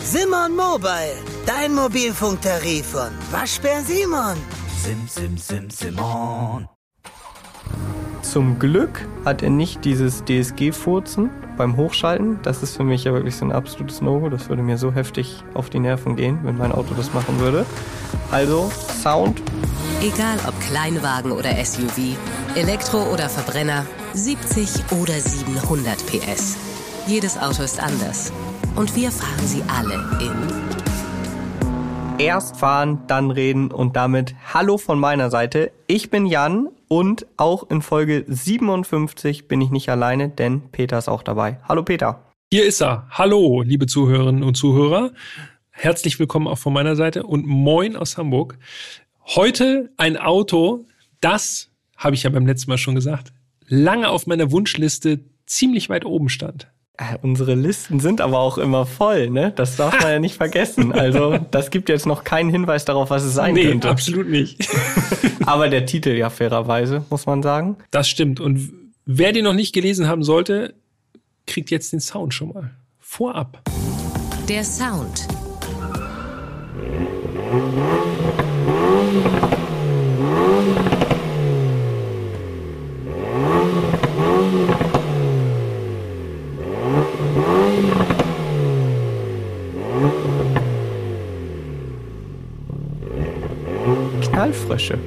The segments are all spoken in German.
Simon Mobile, dein Mobilfunktarif von Waschbär Simon. Simon. Zum Glück hat er nicht dieses DSG-Furzen beim Hochschalten. Das ist für mich ja wirklich so ein absolutes No-Go. Das würde mir so heftig auf die Nerven gehen, wenn mein Auto das machen würde. Also, Sound. Egal ob Kleinwagen oder SUV, Elektro oder Verbrenner, 70 oder 700 PS. Jedes Auto ist anders. Und wir fahren sie alle in... Erst fahren, dann reden und damit Hallo von meiner Seite. Ich bin Jan und auch in Folge 57 bin ich nicht alleine, denn Peter ist auch dabei. Hallo Peter. Hier ist er. Hallo, liebe Zuhörerinnen und Zuhörer. Herzlich willkommen auch von meiner Seite und moin aus Hamburg. Heute ein Auto, das, habe ich ja beim letzten Mal schon gesagt, lange auf meiner Wunschliste ziemlich weit oben stand. Unsere Listen sind aber auch immer voll, ne? Das darf man ja nicht vergessen. Also das gibt jetzt noch keinen Hinweis darauf, was es sein könnte. Nee, absolut nicht. Aber der Titel ja fairerweise, muss man sagen. Das stimmt. Und wer den noch nicht gelesen haben sollte, kriegt jetzt den Sound schon mal vorab. Der Sound. Knallfrösche.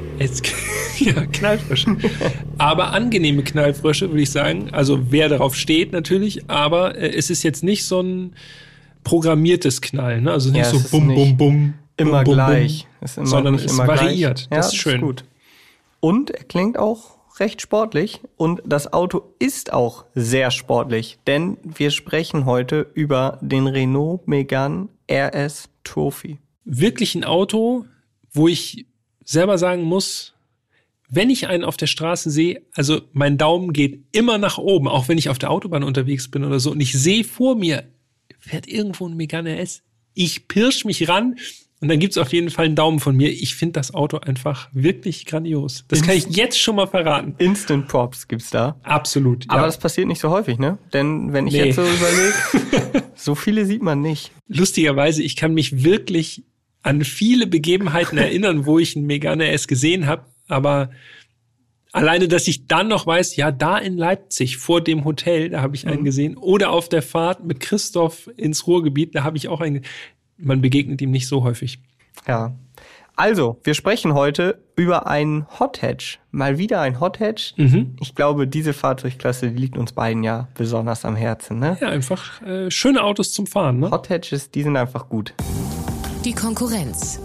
Ja, Knallfrösche. Aber angenehme Knallfrösche, würde ich sagen. Also wer darauf steht natürlich, aber es ist jetzt nicht so ein programmiertes Knallen, ne? Also nicht so bum, bum, bum. Immer bum, gleich. Bum, ist immer sondern nicht es immer variiert. Gleich. Das ist schön. Ist gut. Und er klingt auch recht sportlich und das Auto ist auch sehr sportlich, denn wir sprechen heute über den Renault Megane RS Trophy. Wirklich ein Auto, wo ich selber sagen muss, wenn ich einen auf der Straße sehe, also mein Daumen geht immer nach oben, auch wenn ich auf der Autobahn unterwegs bin oder so, und ich sehe vor mir, fährt irgendwo ein Megane RS, ich pirsch mich ran und dann gibt's auf jeden Fall einen Daumen von mir. Ich finde das Auto einfach wirklich grandios. Das kann ich jetzt schon mal verraten. Instant Props gibt's da. Absolut, ja. Aber das passiert nicht so häufig, ne? Denn wenn ich jetzt so überlege, so viele sieht man nicht. Lustigerweise, ich kann mich wirklich an viele Begebenheiten erinnern, wo ich einen Megane RS gesehen habe, aber alleine, dass ich dann noch weiß, ja, da in Leipzig vor dem Hotel, da habe ich einen gesehen, oder auf der Fahrt mit Christoph ins Ruhrgebiet, da habe ich auch einen. Man begegnet ihm nicht so häufig. Ja. Also, wir sprechen heute über einen Hot Hatch. Mal wieder ein Hot Hatch. Ich glaube, diese Fahrzeugklasse, die liegt uns beiden ja besonders am Herzen, ne? Ja, einfach schöne Autos zum Fahren, ne? Hot Hatches, die sind einfach gut. Die Konkurrenz.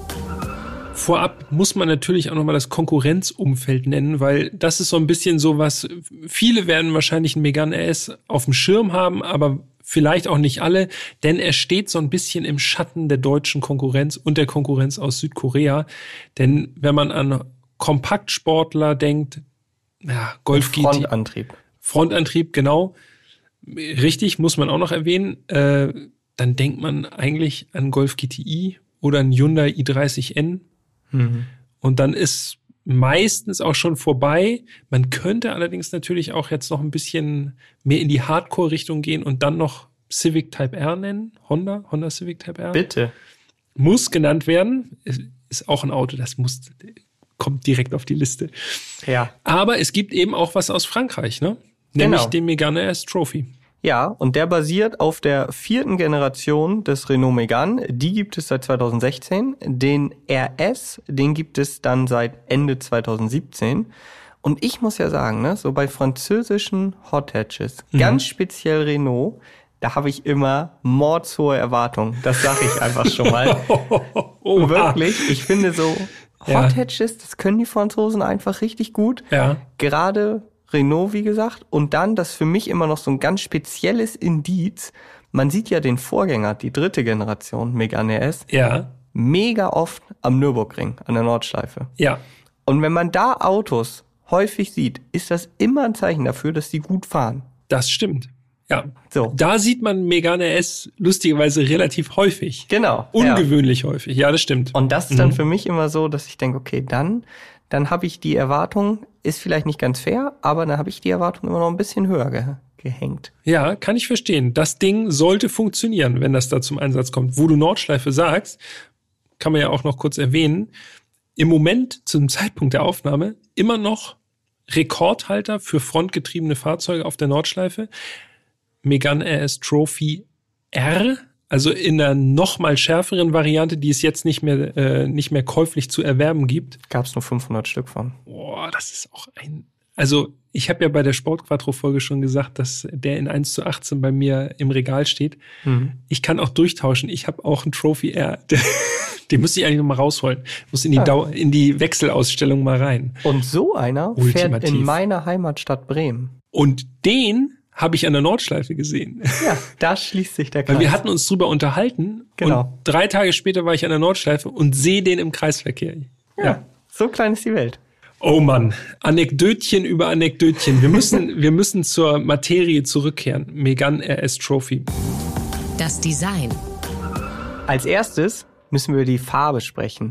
Vorab muss man natürlich auch nochmal das Konkurrenzumfeld nennen, weil das ist so ein bisschen so was, viele werden wahrscheinlich einen Megane RS auf dem Schirm haben, aber vielleicht auch nicht alle, denn er steht so ein bisschen im Schatten der deutschen Konkurrenz und der Konkurrenz aus Südkorea. Denn wenn man an Kompaktsportler denkt, ja, Golf GTI. Frontantrieb, genau. Richtig, muss man auch noch erwähnen. Dann denkt man eigentlich an Golf GTI oder an Hyundai i30N. Und dann ist meistens auch schon vorbei. Man könnte allerdings natürlich auch jetzt noch ein bisschen mehr in die Hardcore-Richtung gehen und dann noch Civic Type R nennen. Honda Civic Type R. Bitte. Muss genannt werden. Ist auch ein Auto, kommt direkt auf die Liste. Ja. Aber es gibt eben auch was aus Frankreich, ne? Nämlich den Megane RS Trophy. Ja, und der basiert auf der 4. Generation des Renault Megane. Die gibt es seit 2016. Den RS, den gibt es dann seit Ende 2017. Und ich muss ja sagen, ne, so bei französischen Hot Hatches, ganz speziell Renault, da habe ich immer mordshohe Erwartungen. Das sage ich einfach schon mal. Wirklich, ich finde so Hot Hatches, das können die Franzosen einfach richtig gut. Ja. Gerade Renault, wie gesagt, und dann das für mich immer noch so ein ganz spezielles Indiz. Man sieht ja den Vorgänger, die 3. Generation Megane RS, mega oft am Nürburgring, an der Nordschleife. Ja. Und wenn man da Autos häufig sieht, ist das immer ein Zeichen dafür, dass die gut fahren. Das stimmt. Ja, so. Da sieht man Megane RS lustigerweise relativ häufig. Genau. Ungewöhnlich häufig, ja, das stimmt. Und das ist dann für mich immer so, dass ich denke, okay, dann dann habe ich die Erwartung, ist vielleicht nicht ganz fair, aber dann habe ich die Erwartung immer noch ein bisschen höher gehängt. Ja, kann ich verstehen. Das Ding sollte funktionieren, wenn das da zum Einsatz kommt. Wo du Nordschleife sagst, kann man ja auch noch kurz erwähnen, im Moment, zum Zeitpunkt der Aufnahme, immer noch Rekordhalter für frontgetriebene Fahrzeuge auf der Nordschleife. Megane RS Trophy R, also in einer noch mal schärferen Variante, die es jetzt nicht mehr käuflich zu erwerben gibt. Gab es nur 500 Stück von. Boah, das ist auch also ich habe ja bei der Sportquattro-Folge schon gesagt, dass der in 1:18 bei mir im Regal steht. Ich kann auch durchtauschen. Ich habe auch einen Trophy R. Den müsste ich eigentlich noch mal rausholen. Muss in die Wechselausstellung mal rein. Und so einer fährt in meiner Heimatstadt Bremen. Und den habe ich an der Nordschleife gesehen. Ja, da schließt sich der Kreis. Weil wir hatten uns drüber unterhalten. Genau. Und 3 Tage später war ich an der Nordschleife und sehe den im Kreisverkehr. Ja, so klein ist die Welt. Oh Mann, Anekdötchen über Anekdötchen. Wir müssen zur Materie zurückkehren. Megane RS Trophy. Das Design. Als erstes müssen wir über die Farbe sprechen.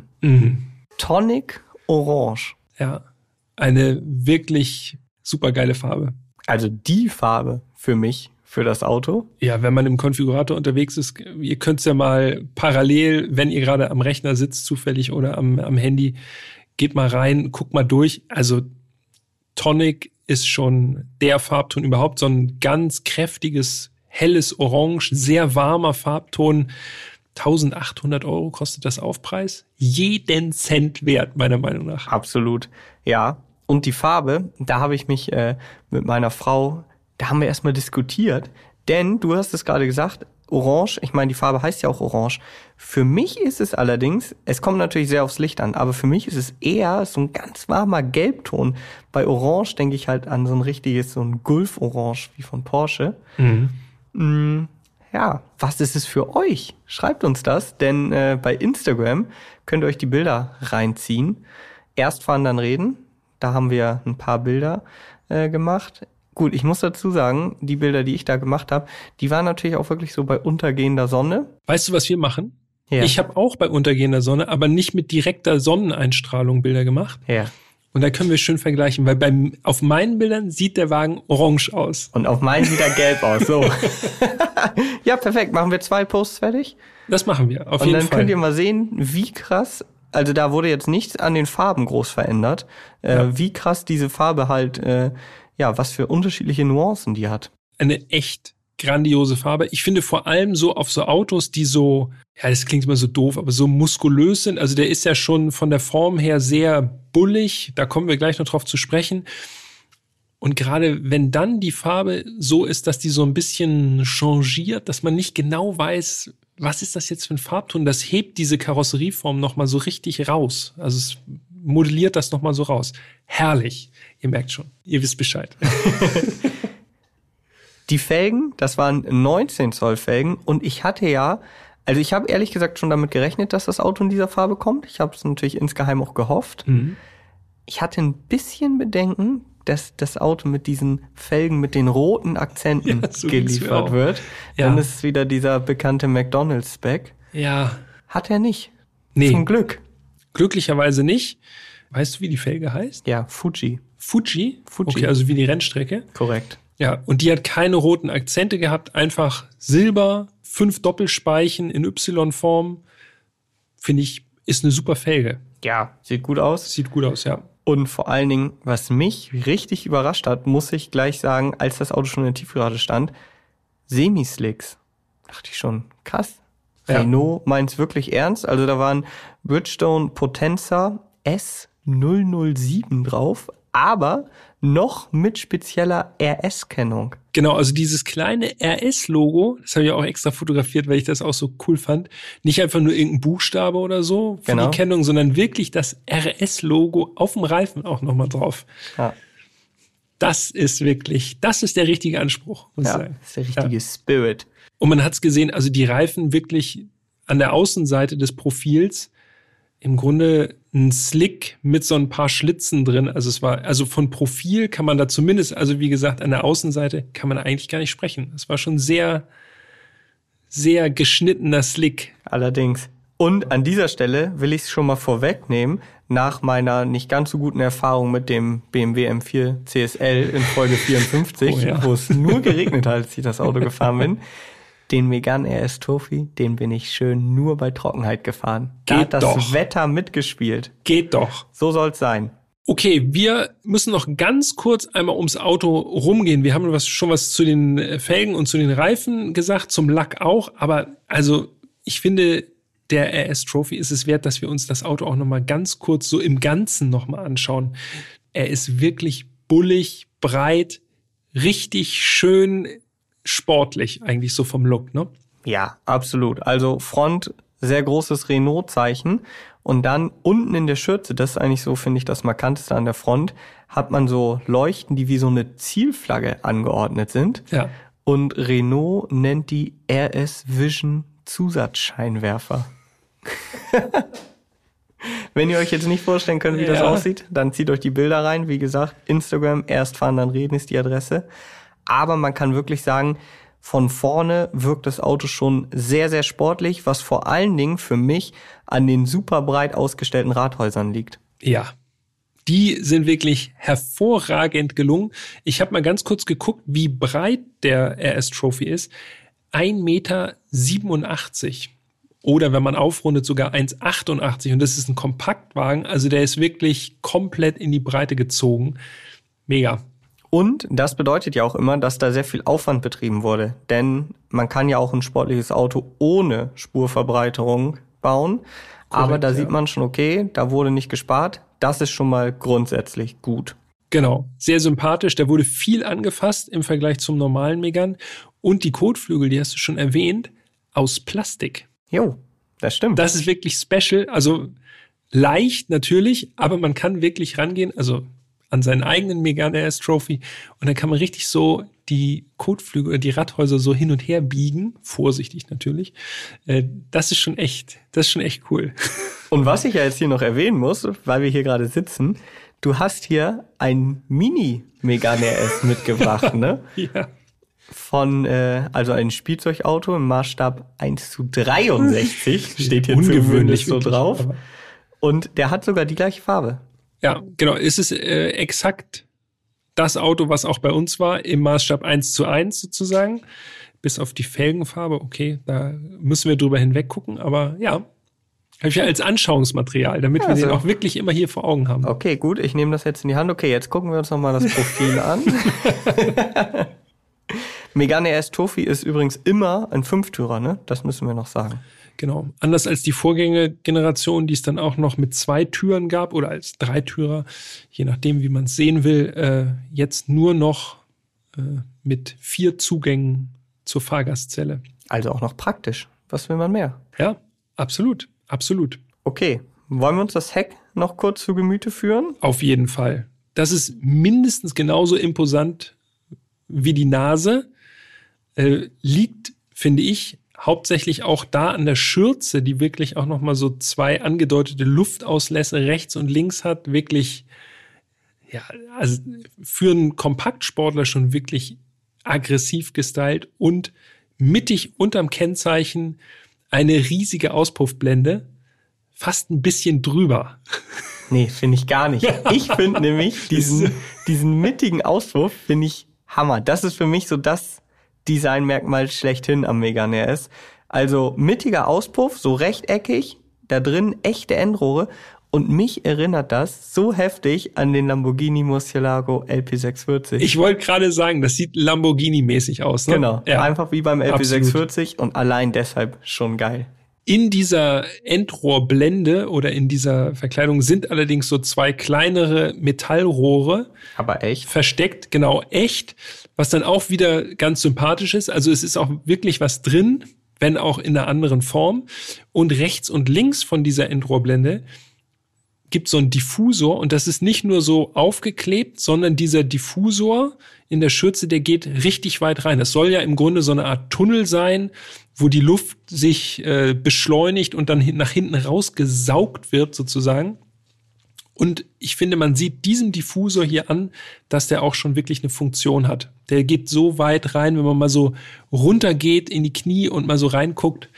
Tonic Orange. Ja, eine wirklich supergeile Farbe. Also die Farbe für mich, für das Auto. Ja, wenn man im Konfigurator unterwegs ist, ihr könnt es ja mal parallel, wenn ihr gerade am Rechner sitzt, zufällig oder am Handy, geht mal rein, guckt mal durch. Also Tonic ist schon der Farbton überhaupt, so ein ganz kräftiges, helles Orange, sehr warmer Farbton. 1.800 € kostet das Aufpreis. Jeden Cent wert, meiner Meinung nach. Absolut, ja. Und die Farbe, da habe ich mich mit meiner Frau, da haben wir erstmal diskutiert. Denn, du hast es gerade gesagt, Orange, ich meine, die Farbe heißt ja auch Orange. Für mich ist es allerdings, es kommt natürlich sehr aufs Licht an, aber für mich ist es eher so ein ganz warmer Gelbton. Bei Orange denke ich halt an so ein richtiges, so ein Gulf-Orange wie von Porsche. Ja, was ist es für euch? Schreibt uns das, denn bei Instagram könnt ihr euch die Bilder reinziehen. Erst fahren, dann reden. Da haben wir ein paar Bilder gemacht. Gut, ich muss dazu sagen, die Bilder, die ich da gemacht habe, die waren natürlich auch wirklich so bei untergehender Sonne. Weißt du, was wir machen? Ja. Ich habe auch bei untergehender Sonne, aber nicht mit direkter Sonneneinstrahlung Bilder gemacht. Ja. Und da können wir schön vergleichen, weil auf meinen Bildern sieht der Wagen orange aus. Und auf meinen sieht er gelb aus, so. Ja, perfekt. Machen wir 2 Posts fertig? Das machen wir, auf jeden Fall. Und dann könnt ihr mal sehen, wie krass, also da wurde jetzt nichts an den Farben groß verändert, wie krass diese Farbe halt, was für unterschiedliche Nuancen die hat. Eine echt grandiose Farbe. Ich finde vor allem so auf so Autos, die so, ja, das klingt immer so doof, aber so muskulös sind. Also der ist ja schon von der Form her sehr bullig. Da kommen wir gleich noch drauf zu sprechen. Und gerade wenn dann die Farbe so ist, dass die so ein bisschen changiert, dass man nicht genau weiß, was ist das jetzt für ein Farbton, das hebt diese Karosserieform nochmal so richtig raus. Also es modelliert das nochmal so raus. Herrlich. Ihr merkt schon, ihr wisst Bescheid. Die Felgen, das waren 19 Zoll Felgen und ich habe ehrlich gesagt schon damit gerechnet, dass das Auto in dieser Farbe kommt. Ich habe es natürlich insgeheim auch gehofft. Ich hatte ein bisschen Bedenken, dass das Auto mit diesen Felgen mit den roten Akzenten geliefert wird. Ja. Dann ist es wieder dieser bekannte McDonald's-Spec. Ja. Hat er nicht. Nee. Zum Glück. Glücklicherweise nicht. Weißt du, wie die Felge heißt? Ja, Fuji. Fuji? Okay, also wie die Rennstrecke. Korrekt. Ja, und die hat keine roten Akzente gehabt, einfach Silber, 5 Doppelspeichen in Y-Form. Finde ich, ist eine super Felge. Ja, sieht gut aus. Sieht gut aus, ja. Und vor allen Dingen, was mich richtig überrascht hat, muss ich gleich sagen, als das Auto schon in der Tiefgarage stand, Semislicks. Dachte ich schon, krass. Ja. Renault meint's wirklich ernst. Also da waren Bridgestone Potenza S007 drauf, aber noch mit spezieller RS-Kennung. Genau, also dieses kleine RS-Logo, das habe ich auch extra fotografiert, weil ich das auch so cool fand. Nicht einfach nur irgendein Buchstabe oder so für die Kennung, sondern wirklich das RS-Logo auf dem Reifen auch nochmal drauf. Ja. Das ist der richtige Anspruch, muss ich sagen. Das ist der richtige Spirit. Und man hat's gesehen, also die Reifen wirklich an der Außenseite des Profils im Grunde ein Slick mit so ein paar Schlitzen drin. Also von Profil kann man da zumindest, also wie gesagt, an der Außenseite kann man eigentlich gar nicht sprechen. Es war schon sehr, sehr geschnittener Slick. Allerdings. Und an dieser Stelle will ich es schon mal vorwegnehmen, nach meiner nicht ganz so guten Erfahrung mit dem BMW M4 CSL in Folge 54, wo es nur geregnet hat, als ich das Auto gefahren bin, den Megane RS Trophy, den bin ich schön nur bei Trockenheit gefahren. Da hat das Wetter mitgespielt. Geht doch. So soll's sein. Okay, wir müssen noch ganz kurz einmal ums Auto rumgehen. Wir haben schon was zu den Felgen und zu den Reifen gesagt, zum Lack auch. Aber also ich finde, der RS Trophy ist es wert, dass wir uns das Auto auch nochmal ganz kurz so im Ganzen nochmal anschauen. Er ist wirklich bullig, breit, richtig schön sportlich eigentlich so vom Look, ne? Ja, absolut. Also Front, sehr großes Renault-Zeichen. Und dann unten in der Schürze, das ist eigentlich so, finde ich, das Markanteste an der Front, hat man so Leuchten, die wie so eine Zielflagge angeordnet sind. Ja. Und Renault nennt die RS Vision Zusatzscheinwerfer. Wenn ihr euch jetzt nicht vorstellen könnt, wie das aussieht, dann zieht euch die Bilder rein. Wie gesagt, Instagram, erst fahren, dann reden ist die Adresse. Aber man kann wirklich sagen, von vorne wirkt das Auto schon sehr, sehr sportlich, was vor allen Dingen für mich an den super breit ausgestellten Radhäusern liegt. Ja, die sind wirklich hervorragend gelungen. Ich habe mal ganz kurz geguckt, wie breit der RS Trophy ist. 1,87 Meter. Oder wenn man aufrundet, sogar 1,88. Und das ist ein Kompaktwagen. Also der ist wirklich komplett in die Breite gezogen. Mega. Und das bedeutet ja auch immer, dass da sehr viel Aufwand betrieben wurde. Denn man kann ja auch ein sportliches Auto ohne Spurverbreiterung bauen. Korrekt, aber da sieht man schon, okay, da wurde nicht gespart. Das ist schon mal grundsätzlich gut. Genau, sehr sympathisch. Da wurde viel angefasst im Vergleich zum normalen Megane. Und die Kotflügel, die hast du schon erwähnt, aus Plastik. Jo, das stimmt. Das ist wirklich special. Also leicht natürlich, aber man kann wirklich rangehen, also an seinen eigenen Megane RS Trophy. Und dann kann man richtig so die Kotflügel oder die Radhäuser so hin und her biegen. Vorsichtig natürlich. Das ist schon echt cool. Und was ich ja jetzt hier noch erwähnen muss, weil wir hier gerade sitzen, du hast hier ein Mini-Megane RS mitgebracht, ne? Ja. Also ein Spielzeugauto im Maßstab 1:63, steht hier ungewöhnlich so drauf. Und der hat sogar die gleiche Farbe. Ja, genau. Es ist exakt das Auto, was auch bei uns war, im Maßstab 1:1 sozusagen. Bis auf die Felgenfarbe. Okay, da müssen wir drüber hinweg gucken. Aber ja, habe ich ja als Anschauungsmaterial, damit wir den auch wirklich immer hier vor Augen haben. Okay, gut. Ich nehme das jetzt in die Hand. Okay, jetzt gucken wir uns nochmal das Profil an. Megane RS Trophy ist übrigens immer ein Fünftürer, ne? Das müssen wir noch sagen. Genau. Anders als die Vorgängergeneration, die es dann auch noch mit 2 Türen gab oder als 3-Türer, je nachdem, wie man es sehen will, jetzt nur noch mit 4 Zugängen zur Fahrgastzelle. Also auch noch praktisch. Was will man mehr? Ja, absolut. Absolut. Okay. Wollen wir uns das Heck noch kurz zu Gemüte führen? Auf jeden Fall. Das ist mindestens genauso imposant wie die Nase. Liegt, finde ich, hauptsächlich auch da an der Schürze, die wirklich auch nochmal so 2 angedeutete Luftauslässe rechts und links hat. Wirklich, ja, also für einen Kompaktsportler schon wirklich aggressiv gestylt und mittig unterm Kennzeichen eine riesige Auspuffblende. Fast ein bisschen drüber. Nee, finde ich gar nicht. Ich finde nämlich diesen mittigen Auspuff finde ich Hammer. Das ist für mich so das Designmerkmal schlechthin am Megane RS. Also mittiger Auspuff, so rechteckig, da drin echte Endrohre. Und mich erinnert das so heftig an den Lamborghini Murcielago LP640. Ich wollte gerade sagen, das sieht Lamborghini-mäßig aus, ne? Genau, ja. Einfach wie beim LP640 Absolut. Und allein deshalb schon geil. In dieser Endrohrblende oder in dieser Verkleidung sind allerdings so 2 kleinere Metallrohre. Aber echt? Versteckt, genau, echt. Was dann auch wieder ganz sympathisch ist. Also es ist auch wirklich was drin, wenn auch in einer anderen Form. Und rechts und links von dieser Endrohrblende gibt so einen Diffusor. Und das ist nicht nur so aufgeklebt, sondern dieser Diffusor in der Schürze, der geht richtig weit rein. Das soll ja im Grunde so eine Art Tunnel sein, wo die Luft sich beschleunigt und dann nach hinten rausgesaugt wird sozusagen. Und ich finde, man sieht diesem Diffusor hier an, dass der auch schon wirklich eine Funktion hat. Der geht so weit rein, wenn man mal so runtergeht in die Knie und mal so reinguckt.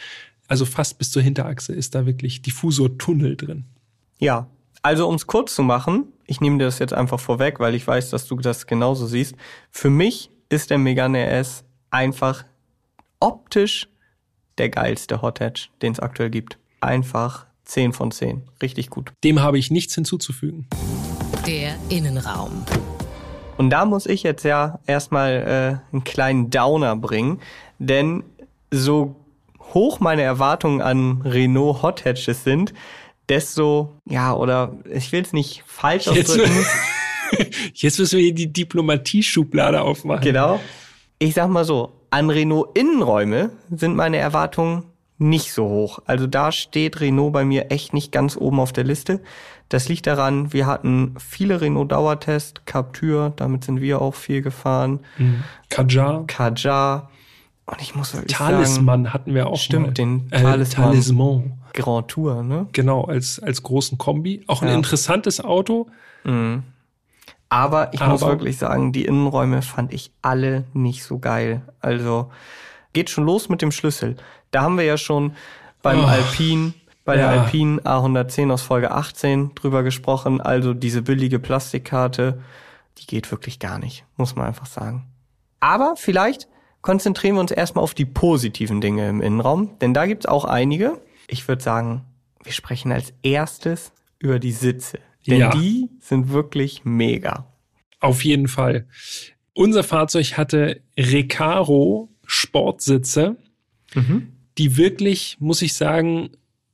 also fast bis zur Hinterachse ist da wirklich Diffusortunnel drin. Ja, also um es kurz zu machen, ich nehme dir das jetzt einfach vorweg, weil ich weiß, dass du das genauso siehst. Für mich ist der Megane RS einfach optisch der geilste Hot Hatch, den es aktuell gibt. Einfach 10 von 10. Richtig gut. Dem habe ich nichts hinzuzufügen. Der Innenraum. Und da muss ich jetzt ja erstmal einen kleinen Downer bringen, denn so hoch meine Erwartungen an Renault Hot Hatches sind, desto, ja, oder ich will es nicht falsch ausdrücken. Jetzt müssen wir hier die Diplomatie-Schublade aufmachen. Genau. Ich sag mal so, an Renault Innenräume sind meine Erwartungen nicht so hoch. Also da steht Renault bei mir echt nicht ganz oben auf der Liste. Das liegt daran, wir hatten viele Renault Dauertests, Captur, damit sind wir auch viel gefahren. Kadjar. Und ich muss wirklich Talisman hatten wir auch stimmt, mal. Den Talisman. Grand Tour, ne? Genau, als großen Kombi. Auch ein interessantes Auto. Mhm. Aber ich muss wirklich sagen, die Innenräume fand ich alle nicht so geil. Also geht schon los mit dem Schlüssel. Da haben wir ja schon beim Alpine, der Alpine A110 aus Folge 18 drüber gesprochen. Also diese billige Plastikkarte, die geht wirklich gar nicht, muss man einfach sagen. Aber vielleicht konzentrieren wir uns erstmal auf die positiven Dinge im Innenraum, denn da gibt's auch einige. Ich würde sagen, wir sprechen als erstes über die Sitze. Denn die sind wirklich mega. Auf jeden Fall. Unser Fahrzeug hatte Recaro Sportsitze, die wirklich, muss ich sagen,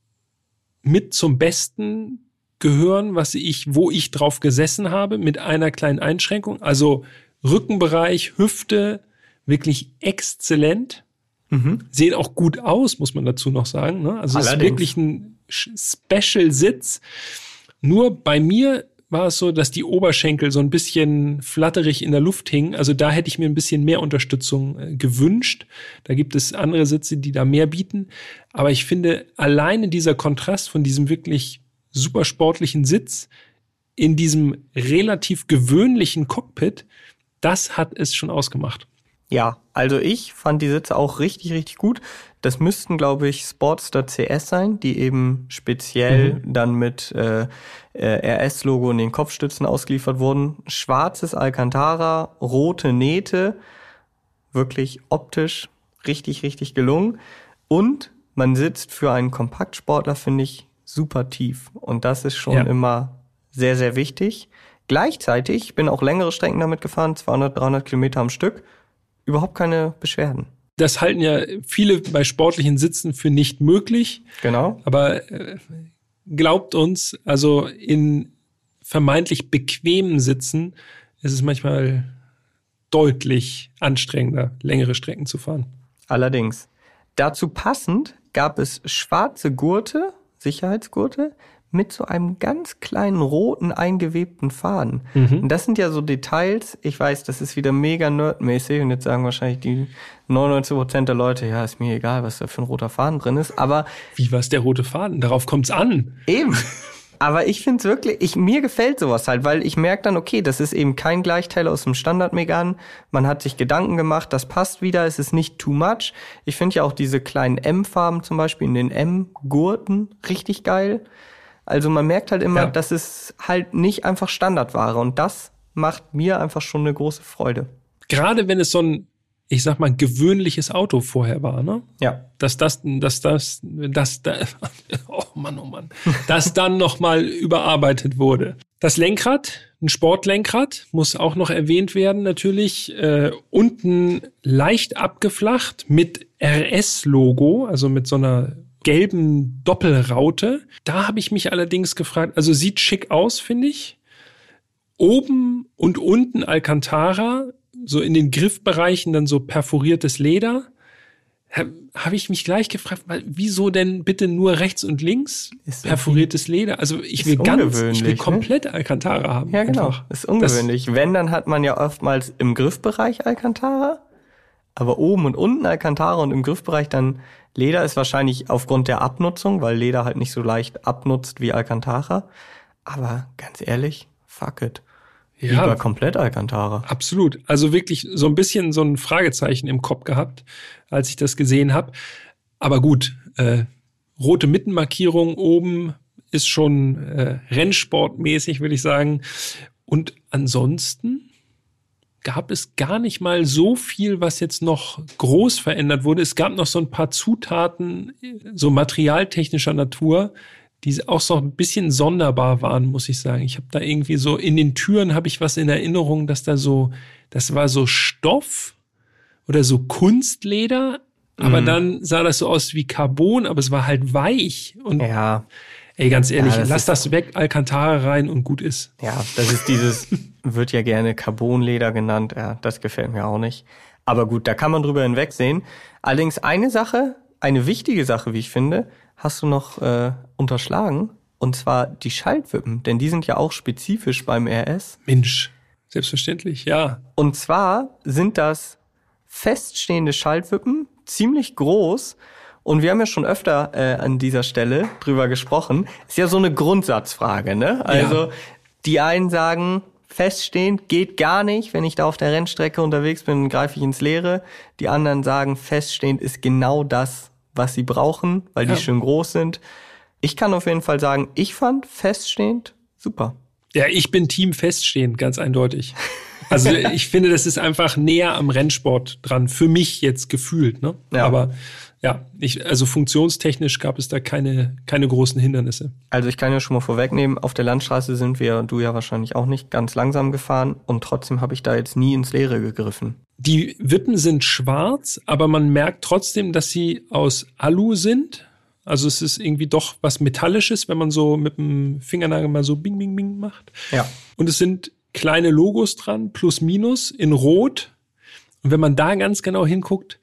mit zum Besten gehören, wo ich drauf gesessen habe, mit einer kleinen Einschränkung. Also Rückenbereich, Hüfte, wirklich exzellent. Sehen auch gut aus, muss man dazu noch sagen. Ne? Also es ist wirklich ein Special-Sitz. Nur bei mir war es so, dass die Oberschenkel so ein bisschen flatterig in der Luft hingen. Also da hätte ich mir ein bisschen mehr Unterstützung gewünscht. Da gibt es andere Sitze, die da mehr bieten. Aber ich finde, alleine dieser Kontrast von diesem wirklich super sportlichen Sitz in diesem relativ gewöhnlichen Cockpit, das hat es schon ausgemacht. Ja, also ich fand die Sitze auch richtig, richtig gut. Das müssten, glaube ich, Sportster CS sein, die eben speziell dann mit RS-Logo in den Kopfstützen ausgeliefert wurden. Schwarzes Alcantara, rote Nähte, wirklich optisch richtig, richtig gelungen. Und man sitzt für einen Kompaktsportler, finde ich, super tief. Und das ist schon immer sehr, sehr wichtig. Gleichzeitig, ich bin auch längere Strecken damit gefahren, 200, 300 Kilometer am Stück. Überhaupt keine Beschwerden. Das halten ja viele bei sportlichen Sitzen für nicht möglich. Genau. Aber glaubt uns, also in vermeintlich bequemen Sitzen ist es manchmal deutlich anstrengender, längere Strecken zu fahren. Allerdings. Dazu passend gab es schwarze Gurte, Sicherheitsgurte, mit so einem ganz kleinen roten eingewebten Faden. Und das sind ja so Details, ich weiß, das ist wieder mega nerdmäßig und jetzt sagen wahrscheinlich die 99% der Leute, ja, ist mir egal, was da für ein roter Faden drin ist, aber... Wie, was der rote Faden? Darauf kommt's an. Eben. Aber ich find's wirklich, mir gefällt sowas halt, weil ich merke dann, okay, das ist eben kein Gleichteil aus dem Standard-Megane. Man hat sich Gedanken gemacht, das passt wieder, es ist nicht too much. Ich finde ja auch diese kleinen M-Farben zum Beispiel in den M-Gurten richtig geil. Also man merkt halt immer, dass es halt nicht einfach Standardware und das macht mir einfach schon eine große Freude. Gerade wenn es so ein, ich sag mal, gewöhnliches Auto vorher war, ne? Ja. Dass dann nochmal überarbeitet wurde. Das Lenkrad, ein Sportlenkrad, muss auch noch erwähnt werden natürlich. Unten leicht abgeflacht mit RS-Logo, also mit so einer gelben Doppelraute. Da habe ich mich allerdings gefragt, also sieht schick aus, finde ich. Oben und unten Alcantara, so in den Griffbereichen dann so perforiertes Leder. Habe ich mich gleich gefragt, wieso denn bitte nur rechts und links perforiertes Leder? Also ich will komplett Alcantara haben. Ja, genau. Einfach. Ist ungewöhnlich. Wenn, dann hat man ja oftmals im Griffbereich Alcantara, aber oben und unten Alcantara und im Griffbereich dann Leder ist wahrscheinlich aufgrund der Abnutzung, weil Leder halt nicht so leicht abnutzt wie Alcantara. Aber ganz ehrlich, fuck it. Ja, lieber komplett Alcantara. Absolut. Also wirklich so ein bisschen so ein Fragezeichen im Kopf gehabt, als ich das gesehen habe. Aber gut, rote Mittenmarkierung oben ist schon rennsportmäßig, würde ich sagen. Und ansonsten gab es gar nicht mal so viel, was jetzt noch groß verändert wurde. Es gab noch so ein paar Zutaten, so materialtechnischer Natur, die auch so ein bisschen sonderbar waren, muss ich sagen. Ich habe da irgendwie so, in den Türen habe ich was in Erinnerung, das war so Stoff oder so Kunstleder, aber dann sah das so aus wie Carbon, aber es war halt weich. Und Ja. ey, ganz ehrlich, Ja, lass das weg, Alcantara rein und gut ist. Ja, das ist dieses, wird ja gerne Carbonleder genannt. Ja, das gefällt mir auch nicht. Aber gut, da kann man drüber hinwegsehen. Allerdings eine wichtige Sache, wie ich finde, hast du noch unterschlagen. Und zwar die Schaltwippen, denn die sind ja auch spezifisch beim RS. Mensch, selbstverständlich, ja. Und zwar sind das feststehende Schaltwippen, ziemlich groß. Und wir haben ja schon öfter an dieser Stelle drüber gesprochen. Ist ja so eine Grundsatzfrage, ne? Also die einen sagen, feststehend geht gar nicht. Wenn ich da auf der Rennstrecke unterwegs bin, greife ich ins Leere. Die anderen sagen, feststehend ist genau das, was sie brauchen, weil die schön groß sind. Ich kann auf jeden Fall sagen, ich fand feststehend super. Ja, ich bin Team feststehend, ganz eindeutig. Also ich finde, das ist einfach näher am Rennsport dran, für mich jetzt gefühlt, ne? Ja. Aber ja, also funktionstechnisch gab es da keine großen Hindernisse. Also ich kann ja schon mal vorwegnehmen, auf der Landstraße sind wir, du ja wahrscheinlich auch nicht, ganz langsam gefahren und trotzdem habe ich da jetzt nie ins Leere gegriffen. Die Wippen sind schwarz, aber man merkt trotzdem, dass sie aus Alu sind. Also es ist irgendwie doch was Metallisches, wenn man so mit dem Fingernagel mal so bing, bing, bing macht. Ja. Und es sind kleine Logos dran, plus, minus, in Rot. Und wenn man da ganz genau hinguckt,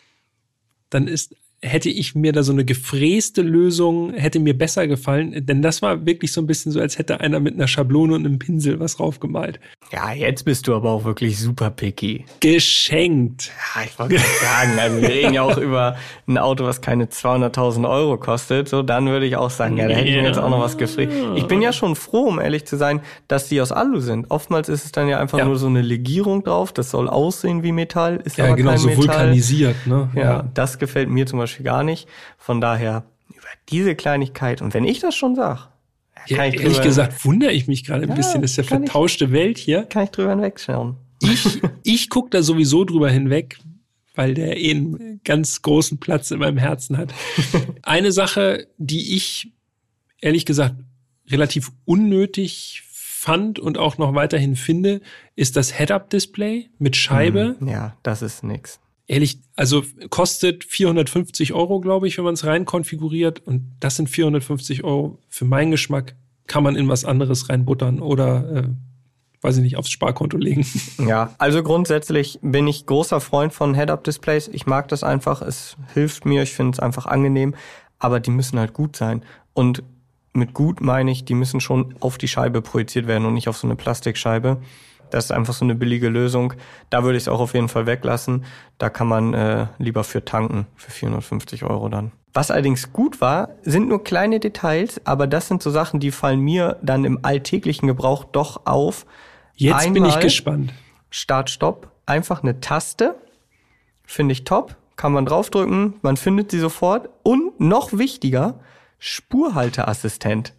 dann hätte ich mir da so eine gefräste Lösung, hätte mir besser gefallen. Denn das war wirklich so ein bisschen so, als hätte einer mit einer Schablone und einem Pinsel was draufgemalt. Ja, jetzt bist du aber auch wirklich super picky. Geschenkt. Ja, ich wollte gerade sagen, also wir reden ja auch über ein Auto, was keine 200.000 Euro kostet. So, dann würde ich auch sagen, ja, da hätte ich mir jetzt auch noch was gefräst. Ich bin ja schon froh, um ehrlich zu sein, dass die aus Alu sind. Oftmals ist es dann ja einfach nur so eine Legierung drauf. Das soll aussehen wie Metall, ist aber genau, kein so Metall. vulkanisiert, ne? Ja, das gefällt mir zum Beispiel gar nicht. Von daher, über diese Kleinigkeit, und wenn ich das schon sage, Ja, ehrlich gesagt wundere ich mich gerade ein bisschen. Das ist ja vertauschte Welt hier. Kann ich drüber hinwegschauen. Ich gucke da sowieso drüber hinweg, weil der einen ganz großen Platz in meinem Herzen hat. Eine Sache, die ich ehrlich gesagt relativ unnötig fand und auch noch weiterhin finde, ist das Head-Up-Display mit Scheibe. Ja, das ist nix. Ehrlich, also kostet 450 Euro, glaube ich, wenn man es rein konfiguriert. Und das sind 450 Euro. Für meinen Geschmack kann man in was anderes reinbuttern oder, weiß ich nicht, aufs Sparkonto legen. Ja, also grundsätzlich bin ich großer Freund von Head-Up-Displays. Ich mag das einfach, es hilft mir, ich finde es einfach angenehm. Aber die müssen halt gut sein. Und mit gut meine ich, die müssen schon auf die Scheibe projiziert werden und nicht auf so eine Plastikscheibe. Das ist einfach so eine billige Lösung. Da würde ich es auch auf jeden Fall weglassen. Da kann man lieber für tanken, für 450 Euro dann. Was allerdings gut war, sind nur kleine Details, aber das sind so Sachen, die fallen mir dann im alltäglichen Gebrauch doch auf. Jetzt bin ich gespannt. Start, Stopp, einfach eine Taste. Finde ich top. Kann man draufdrücken, man findet sie sofort. Und noch wichtiger, Spurhalteassistent.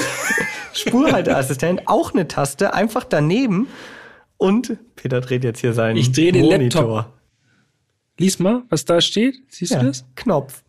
Spurhalteassistent, auch eine Taste, einfach daneben. Und Peter dreht jetzt hier seinen Ich drehe den Monitor. Laptop. Lies mal, was da steht. Siehst du das? Knopf.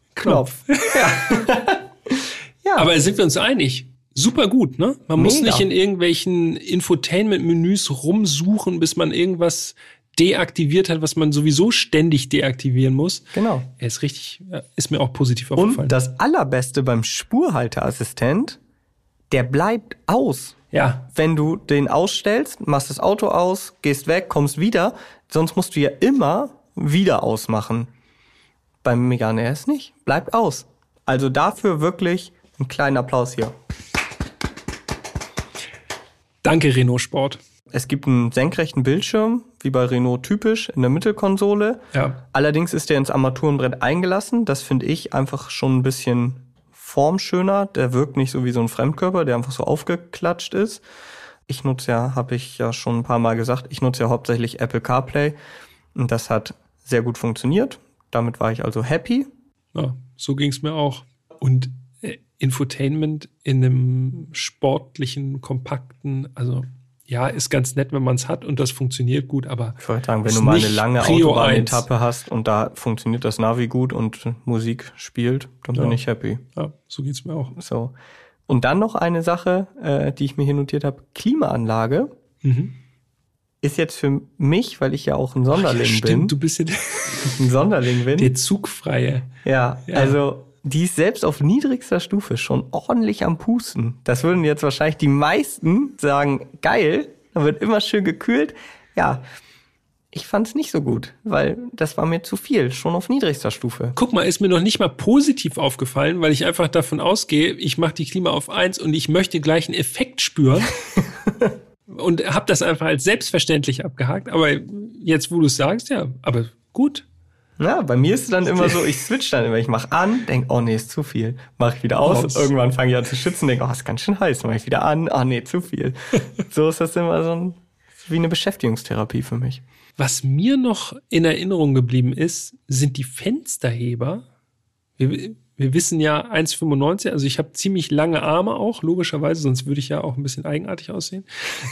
Ja. Aber sind wir uns einig? Super gut, ne? Man muss Mega. nicht in irgendwelchen Infotainment-Menüs rumsuchen, bis man irgendwas deaktiviert hat, was man sowieso ständig deaktivieren muss. Genau. Er ist richtig, ist mir auch positiv aufgefallen. Und das Allerbeste beim Spurhalteassistent, der bleibt aus. Ja. Wenn du den ausstellst, machst das Auto aus, gehst weg, kommst wieder, sonst musst du ja immer wieder ausmachen. Beim Megane RS nicht, bleibt aus. Also dafür wirklich einen kleinen Applaus hier. Danke, Renault Sport. Es gibt einen senkrechten Bildschirm, wie bei Renault typisch, in der Mittelkonsole. Ja. Allerdings ist der ins Armaturenbrett eingelassen. Das finde ich einfach schon ein bisschen formschöner. Der wirkt nicht so wie so ein Fremdkörper, der einfach so aufgeklatscht ist. Ich nutze ja, habe ich ja schon ein paar Mal gesagt, ich nutze ja hauptsächlich Apple CarPlay. Und das hat sehr gut funktioniert. Damit war ich also happy. Ja, so ging es mir auch. Und Infotainment in einem sportlichen, kompakten, also ja, ist ganz nett, wenn man es hat und das funktioniert gut, aber ich wollte sagen, wenn du mal eine lange Autobahnetappe hast und da funktioniert das Navi gut und Musik spielt, dann bin ich happy. Ja, so geht's mir auch. So. Und dann noch eine Sache, die ich mir hier notiert habe, Klimaanlage. Ist jetzt für mich, weil ich ja auch ein Sonderling bin. Du bist ja ein Sonderling bin. Der Zugfreie. Ja, also die ist selbst auf niedrigster Stufe schon ordentlich am Pusten. Das würden jetzt wahrscheinlich die meisten sagen, geil, dann wird immer schön gekühlt. Ja, ich fand's nicht so gut, weil das war mir zu viel, schon auf niedrigster Stufe. Guck mal, ist mir noch nicht mal positiv aufgefallen, weil ich einfach davon ausgehe, ich mache die Klima auf 1 und ich möchte gleich einen Effekt spüren. Und habe das einfach als selbstverständlich abgehakt. Aber jetzt, wo du es sagst, ja, aber gut. Ja, bei mir ist es dann immer so, ich switch dann immer, ich mache an, denke, oh nee, ist zu viel. Mache ich wieder aus. Irgendwann fange ich an zu schützen, denke, oh, ist ganz schön heiß. Mache ich wieder an, oh nee, zu viel. So ist das immer so wie eine Beschäftigungstherapie für mich. Was mir noch in Erinnerung geblieben ist, sind die Fensterheber. Wir wissen ja 1,95, also ich habe ziemlich lange Arme auch, logischerweise, sonst würde ich ja auch ein bisschen eigenartig aussehen.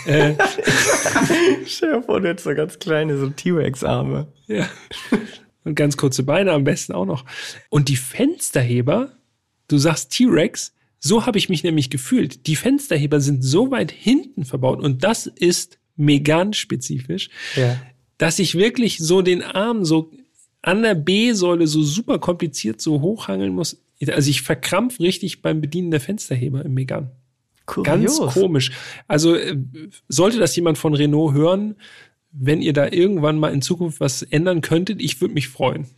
Stell dir vor, du hättest so ganz kleine, so T-Rex-Arme. Ja. Und ganz kurze Beine am besten auch noch. Und die Fensterheber, du sagst T-Rex, so habe ich mich nämlich gefühlt. Die Fensterheber sind so weit hinten verbaut und das ist Megane-spezifisch, dass ich wirklich so den Arm so an der B-Säule so super kompliziert so hochhangeln muss. Also ich verkrampf richtig beim Bedienen der Fensterheber im Megane. Ganz komisch. Also sollte das jemand von Renault hören, wenn ihr da irgendwann mal in Zukunft was ändern könntet, ich würde mich freuen.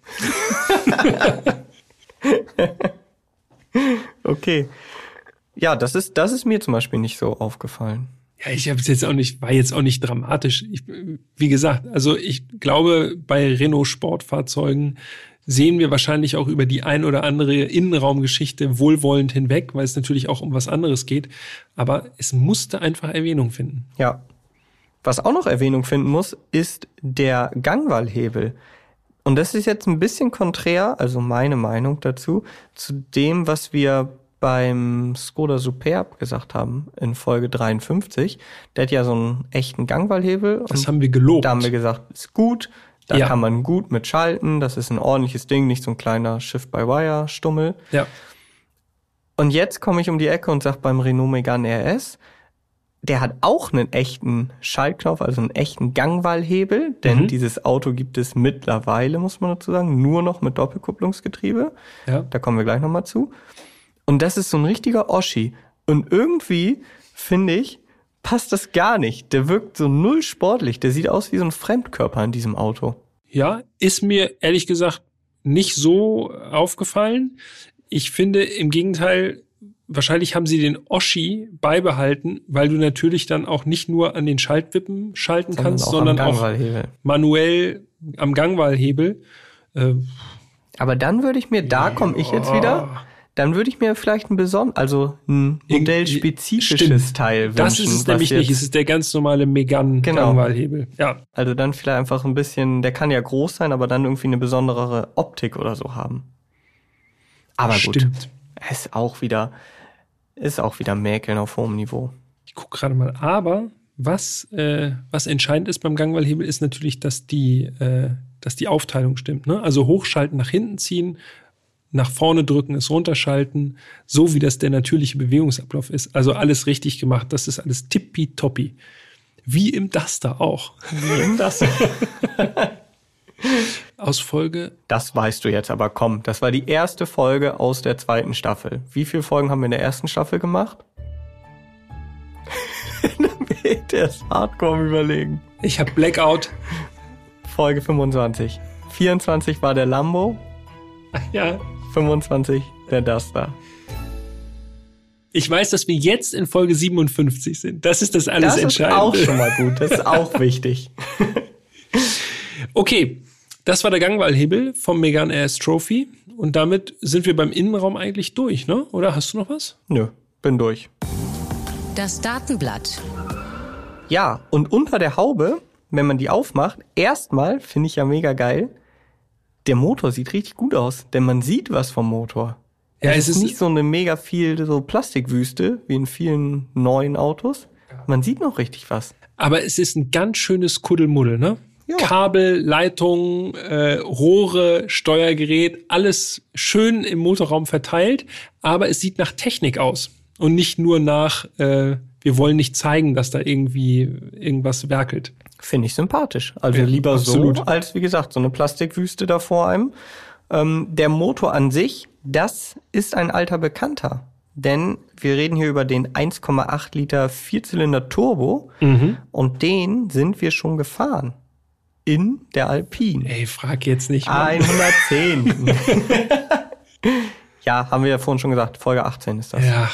Okay. Ja, das ist mir zum Beispiel nicht so aufgefallen. Ja, ich habe es jetzt auch nicht, war jetzt auch nicht dramatisch. Wie gesagt, also ich glaube, bei Renault Sportfahrzeugen sehen wir wahrscheinlich auch über die ein oder andere Innenraumgeschichte wohlwollend hinweg, weil es natürlich auch um was anderes geht. Aber es musste einfach Erwähnung finden. Ja. Was auch noch Erwähnung finden muss, ist der Gangwallhebel. Und das ist jetzt ein bisschen konträr, also meine Meinung dazu, zu dem, was wir beim Skoda Superb gesagt haben in Folge 53. Der hat ja so einen echten Gangwallhebel. Das haben wir gelobt. Da haben wir gesagt, ist gut, da kann man gut mit schalten, das ist ein ordentliches Ding, nicht so ein kleiner Shift-by-Wire-Stummel. Ja. Und jetzt komme ich um die Ecke und sage beim Renault Megane RS, der hat auch einen echten Schaltknopf, also einen echten Gangwallhebel, denn dieses Auto gibt es mittlerweile, muss man dazu sagen, nur noch mit Doppelkupplungsgetriebe. Ja. Da kommen wir gleich nochmal zu. Und das ist so ein richtiger Oschi. Und irgendwie, finde ich, passt das gar nicht. Der wirkt so null sportlich. Der sieht aus wie so ein Fremdkörper in diesem Auto. Ja, ist mir ehrlich gesagt nicht so aufgefallen. Ich finde im Gegenteil, wahrscheinlich haben sie den Oschi beibehalten, weil du natürlich dann auch nicht nur an den Schaltwippen schalten kannst, sondern auch manuell am Gangwallhebel. Aber dann würde ich mir, komme ich jetzt wieder, dann würde ich mir vielleicht ein modellspezifisches Teil wünschen. Das ist es nämlich nicht, es ist der ganz normale Megane Gangwallhebel. Ja. Also dann vielleicht einfach ein bisschen, der kann ja groß sein, aber dann irgendwie eine besondere Optik oder so haben. Aber gut, ist auch wieder Mäkeln auf hohem Niveau. Ich gucke gerade mal. Aber was entscheidend ist beim Gangwallhebel, ist natürlich, dass die Aufteilung stimmt. Ne? Also hochschalten, nach hinten ziehen, nach vorne drücken, es runterschalten, so wie das der natürliche Bewegungsablauf ist. Also alles richtig gemacht. Das ist alles tippitoppi. Wie im Duster auch. Wie im Duster. Aus Folge... Das weißt du jetzt, aber komm. Das war die erste Folge aus der 2. Staffel. Wie viele Folgen haben wir in der 1. Staffel gemacht? Der ist hardcore überlegen. Ich hab Blackout. Folge 25. 24 war der Lambo. Ja. 25 der Duster. Ich weiß, dass wir jetzt in Folge 57 sind. Das ist das alles Entscheidende. Das ist auch schon mal gut. Das ist auch wichtig. Okay, das war der Gangwallhebel vom Megane RS Trophy. Und damit sind wir beim Innenraum eigentlich durch, ne? Oder hast du noch was? Nö, bin durch. Das Datenblatt. Ja, und unter der Haube, wenn man die aufmacht, erstmal, finde ich ja mega geil, der Motor sieht richtig gut aus, denn man sieht was vom Motor. Ja, es ist nicht so eine mega viel so Plastikwüste wie in vielen neuen Autos. Man sieht noch richtig was. Aber es ist ein ganz schönes Kuddelmuddel, ne? Ja. Kabel, Leitungen, Rohre, Steuergerät, alles schön im Motorraum verteilt, aber es sieht nach Technik aus und nicht nur nach, wir wollen nicht zeigen, dass da irgendwie irgendwas werkelt. Finde ich sympathisch. Also Ja, lieber absolut. so, als wie gesagt, so eine Plastikwüste da vor einem. Der Motor an sich, das ist ein alter Bekannter. Denn wir reden hier über den 1,8 Liter Vierzylinder Turbo und den sind wir schon gefahren. In der Alpine. Ey, frag jetzt nicht mal. 110. Ja, haben wir ja vorhin schon gesagt. Folge 18 ist das. Ja.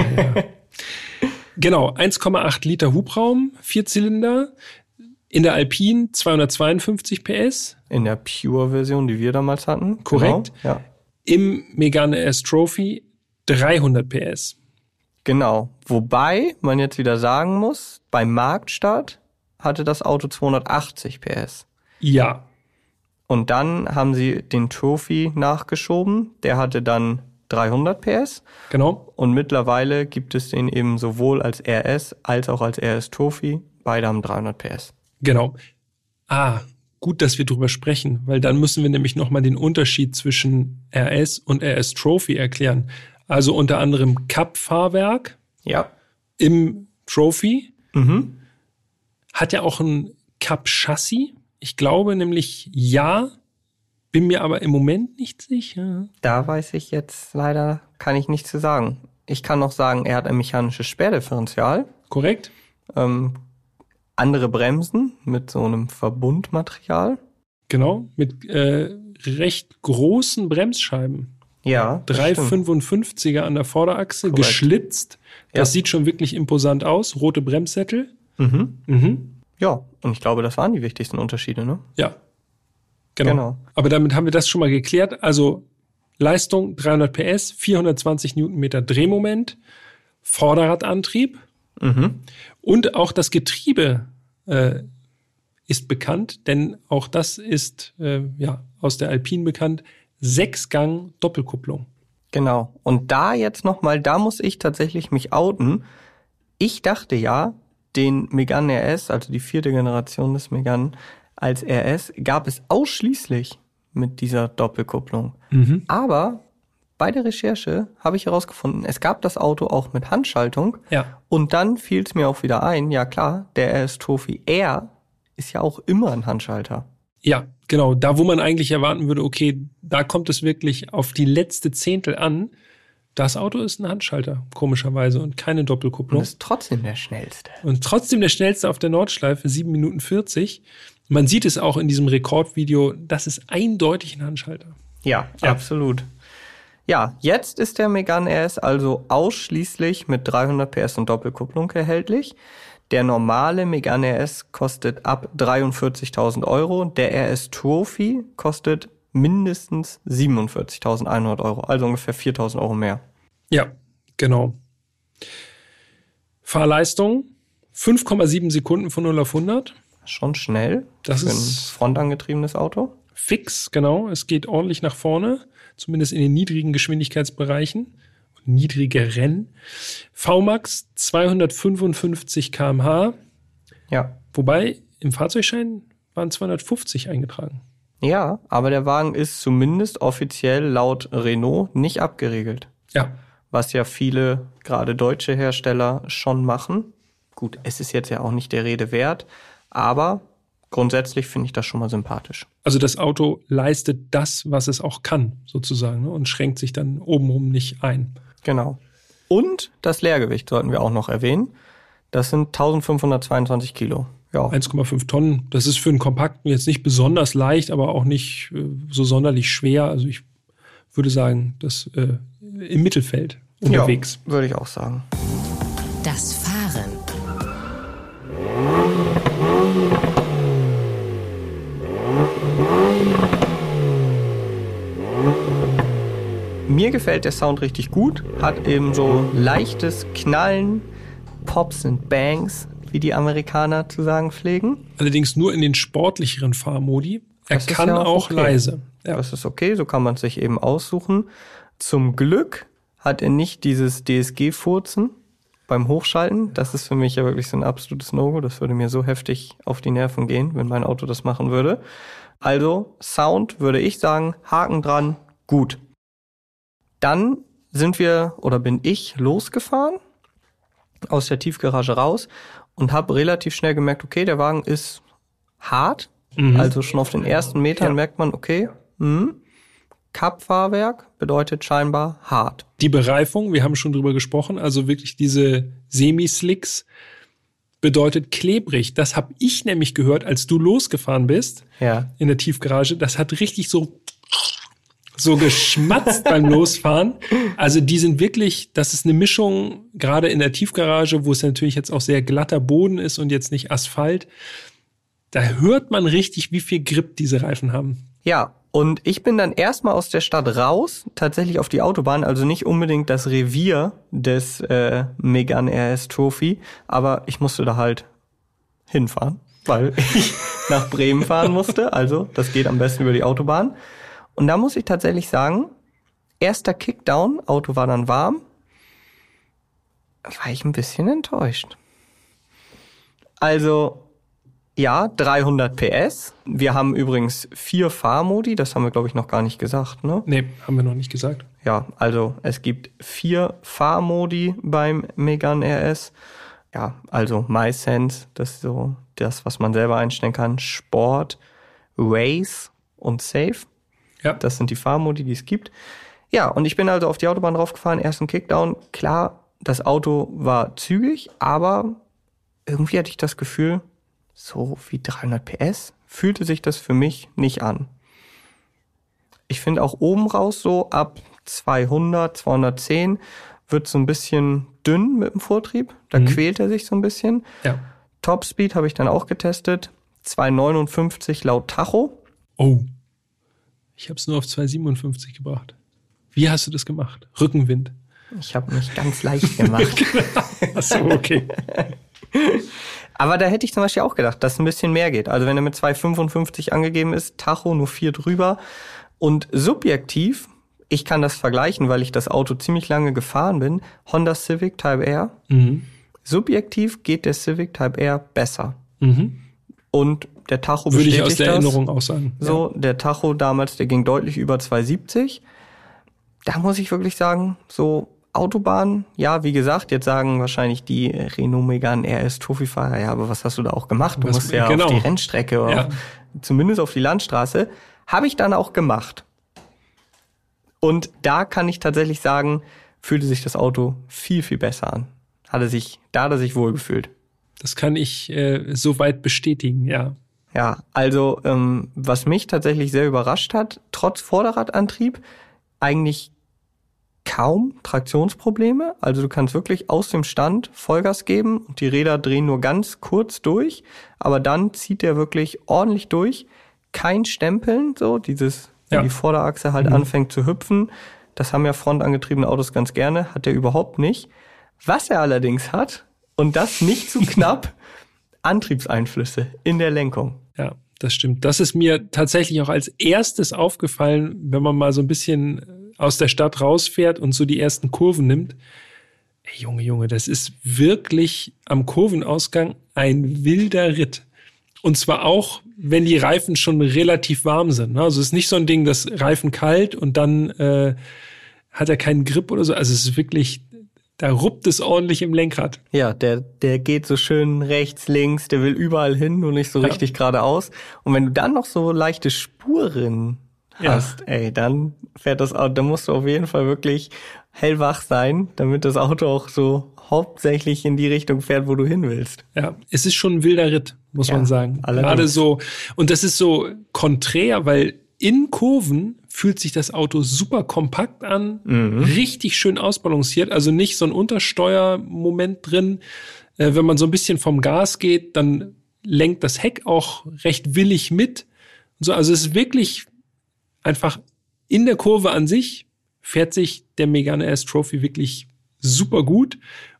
Genau, 1,8 Liter Hubraum, Vierzylinder. In der Alpine 252 PS. In der Pure-Version, die wir damals hatten. Korrekt. Genau, ja. Im Megane S Trophy 300 PS. Genau. Wobei man jetzt wieder sagen muss, beim Marktstart hatte das Auto 280 PS. Ja. Und dann haben sie den Trophy nachgeschoben. Der hatte dann 300 PS. Genau. Und mittlerweile gibt es den eben sowohl als RS als auch als RS Trophy. Beide haben 300 PS. Genau. Gut, dass wir drüber sprechen, weil dann müssen wir nämlich nochmal den Unterschied zwischen RS und RS Trophy erklären. Also unter anderem Cup-Fahrwerk Ja. im Trophy. Hat ja auch ein Cup-Chassis. Ich glaube nämlich ja, bin mir aber im Moment nicht sicher. Da weiß ich jetzt leider, kann ich nichts zu sagen. Ich kann noch sagen, er hat ein mechanisches Sperrdifferential. Korrekt? Andere Bremsen mit so einem Verbundmaterial. Genau, mit recht großen Bremsscheiben. Ja, das stimmt. 355er an der Vorderachse, Korrekt. geschlitzt. Das Ja. sieht schon wirklich imposant aus. Rote Bremssättel. Ja, und ich glaube, das waren die wichtigsten Unterschiede, ne? Ja, genau. Aber damit haben wir das schon mal geklärt. Also Leistung 300 PS, 420 Newtonmeter Drehmoment, Vorderradantrieb und auch das Getriebe ist bekannt, denn auch das ist aus der Alpine bekannt. 6-Gang Doppelkupplung. Genau. Und da jetzt nochmal, da muss ich tatsächlich mich outen. Ich dachte ja, den Megane RS, also die 4. Generation des Megane als RS, gab es ausschließlich mit dieser Doppelkupplung. Aber bei der Recherche habe ich herausgefunden, es gab das Auto auch mit Handschaltung. Ja. Und dann fiel es mir auch wieder ein, ja klar, der RS Trophy R ist ja auch immer ein Handschalter. Ja, genau. Da, wo man eigentlich erwarten würde, okay, da kommt es wirklich auf die letzte Zehntel an. Das Auto ist ein Handschalter, komischerweise, und keine Und Doppelkupplung. ist trotzdem der schnellste. Und trotzdem der schnellste auf der Nordschleife, 7 Minuten 40. Man sieht es auch in diesem Rekordvideo, das ist eindeutig ein Handschalter. Ja, Ja. absolut. Ja, jetzt ist der Megane RS also ausschließlich mit 300 PS und Doppelkupplung erhältlich. Der normale Megane RS kostet ab 43.000 Euro. Der RS Trophy kostet mindestens 47.100 Euro, also ungefähr 4.000 Euro mehr. Ja, genau. Fahrleistung 5,7 Sekunden von 0 auf 100. Schon schnell Das für ein ist frontangetriebenes Auto. fix, genau. Es geht ordentlich nach vorne, zumindest in den niedrigen Geschwindigkeitsbereichen. Niedrigeren. VMAX 255 km/h. Ja. Wobei im Fahrzeugschein waren 250 eingetragen. Ja, aber der Wagen ist zumindest offiziell laut Renault nicht abgeriegelt. Ja, Was ja viele, gerade deutsche Hersteller, schon machen. Gut, es ist jetzt ja auch nicht der Rede wert, aber grundsätzlich finde ich das schon mal sympathisch. also das Auto leistet das, was es auch kann, sozusagen, ne? Und schränkt sich dann obenrum nicht ein. Genau. Und das Leergewicht sollten wir auch noch erwähnen. Das sind 1522 Kilo. Ja, 1,5 Tonnen. Das ist für einen Kompakten jetzt nicht besonders leicht, aber auch nicht so sonderlich schwer. Also ich würde sagen, das im Mittelfeld unterwegs. Ja, würde ich auch sagen. Das Fahren. Mir gefällt der Sound richtig gut. Hat eben so leichtes Knallen, Pops und Bangs, wie die Amerikaner zu sagen pflegen. Allerdings nur in den sportlicheren Fahrmodi. Er kann auch leise. Ja. Das ist okay, so kann man es sich eben aussuchen. Zum Glück hat er nicht dieses DSG-Furzen beim Hochschalten. Das ist für mich ja wirklich so ein absolutes No-Go. Das würde mir so heftig auf die Nerven gehen, wenn mein Auto das machen würde. Also Sound würde ich sagen, Haken dran, gut. Dann bin ich losgefahren aus der Tiefgarage raus und habe relativ schnell gemerkt, okay, der Wagen ist hart. Also schon auf den ersten Metern merkt man, okay, Cup-Fahrwerk bedeutet scheinbar hart. Die Bereifung, wir haben schon drüber gesprochen, also wirklich diese Semi-Slicks bedeutet klebrig. Das habe ich nämlich gehört, als du losgefahren bist in der Tiefgarage. Das hat richtig so geschmatzt beim Losfahren. Also die sind wirklich, das ist eine Mischung, gerade in der Tiefgarage, wo es natürlich jetzt auch sehr glatter Boden ist und jetzt nicht Asphalt. Da hört man richtig, wie viel Grip diese Reifen haben. Ja, und ich bin dann erstmal aus der Stadt raus, tatsächlich auf die Autobahn, also nicht unbedingt das Revier des Megane RS Trophy, aber ich musste da halt hinfahren, weil ich nach Bremen fahren musste, also das geht am besten über die Autobahn. Und da muss ich tatsächlich sagen, erster Kickdown, Auto war dann warm, war ich ein bisschen enttäuscht. Also ja, 300 PS. Wir haben übrigens 4 Fahrmodi, das haben wir, glaube ich, noch gar nicht gesagt, ne? Nee, haben wir noch nicht gesagt. Ja, also es gibt 4 Fahrmodi beim Megane RS. Ja, also MySense, das ist so das, was man selber einstellen kann. Sport, Race und Safe. Ja. Das sind die Fahrmodi, die es gibt. Ja, und ich bin also auf die Autobahn draufgefahren, ersten Kickdown. Klar, das Auto war zügig, aber irgendwie hatte ich das Gefühl, so wie 300 PS fühlte sich das für mich nicht an. Ich finde auch oben raus so ab 200, 210 wird so ein bisschen dünn mit dem Vortrieb. Da quält er sich so ein bisschen. Ja. Topspeed habe ich dann auch getestet. 259 laut Tacho. Oh, ich habe es nur auf 257 gebracht. Wie hast du das gemacht? Rückenwind? Ich habe mich ganz leicht gemacht. Ach so, okay. Aber da hätte ich zum Beispiel auch gedacht, dass ein bisschen mehr geht. Also wenn er mit 255 angegeben ist, Tacho nur 4 drüber. Und subjektiv, ich kann das vergleichen, weil ich das Auto ziemlich lange gefahren bin, Honda Civic Type R. Subjektiv geht der Civic Type R besser. Und der Tacho bestätigt das. Würde ich aus der Erinnerung auch sagen. So, der Tacho damals, der ging deutlich über 270. Da muss ich wirklich sagen, so Autobahn, ja, wie gesagt, jetzt sagen wahrscheinlich die Renault Megane RS Trophy-Fahrer, ja, aber was hast du da auch gemacht? Du musst ja auf die Rennstrecke oder zumindest auf die Landstraße. Habe ich dann auch gemacht. Und da kann ich tatsächlich sagen, fühlte sich das Auto viel, viel besser an. Da hat er sich wohlgefühlt. Das kann ich soweit bestätigen, ja. Ja, also was mich tatsächlich sehr überrascht hat, trotz Vorderradantrieb, eigentlich kaum Traktionsprobleme. Also du kannst wirklich aus dem Stand Vollgas geben und die Räder drehen nur ganz kurz durch, aber dann zieht der wirklich ordentlich durch. Kein Stempeln, so wenn die Vorderachse halt anfängt zu hüpfen. Das haben ja frontangetriebene Autos ganz gerne, hat der überhaupt nicht. Was er allerdings hat, und das nicht zu knapp, Antriebseinflüsse in der Lenkung. Ja, das stimmt. Das ist mir tatsächlich auch als erstes aufgefallen, wenn man mal so ein bisschen aus der Stadt rausfährt und so die ersten Kurven nimmt. Ey, Junge, das ist wirklich am Kurvenausgang ein wilder Ritt. Und zwar auch, wenn die Reifen schon relativ warm sind. Also es ist nicht so ein Ding, das Reifen kalt und dann hat er keinen Grip oder so. Also es ist wirklich, da ruppt es ordentlich im Lenkrad. Ja, der geht so schön rechts, links, der will überall hin, nur nicht so richtig geradeaus. Und wenn du dann noch so leichte Spuren hast, dann fährt das Auto, da musst du auf jeden Fall wirklich hellwach sein, damit das Auto auch so hauptsächlich in die Richtung fährt, wo du hin willst. Ja, es ist schon ein wilder Ritt, muss man sagen. Gerade so, und das ist so konträr, weil in Kurven fühlt sich das Auto super kompakt an, richtig schön ausbalanciert, also nicht so ein Untersteuermoment drin. Wenn man so ein bisschen vom Gas geht, dann lenkt das Heck auch recht willig mit. So, also es ist wirklich einfach in der Kurve an sich fährt sich der Megane RS Trophy wirklich super gut.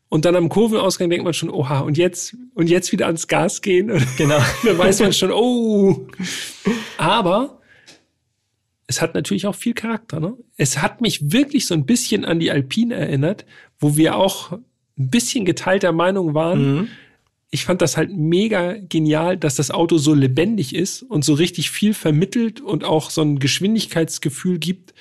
Und dann am Kurvenausgang denkt man schon, oha, und jetzt wieder ans Gas gehen. Genau. Dann weiß man schon, oh. Aber es hat natürlich auch viel Charakter, ne? Es hat mich wirklich so ein bisschen an die Alpine erinnert, wo wir auch ein bisschen geteilter Meinung waren. Mhm. Ich fand das halt mega genial, dass das Auto so lebendig ist und so richtig viel vermittelt und auch so ein Geschwindigkeitsgefühl gibt,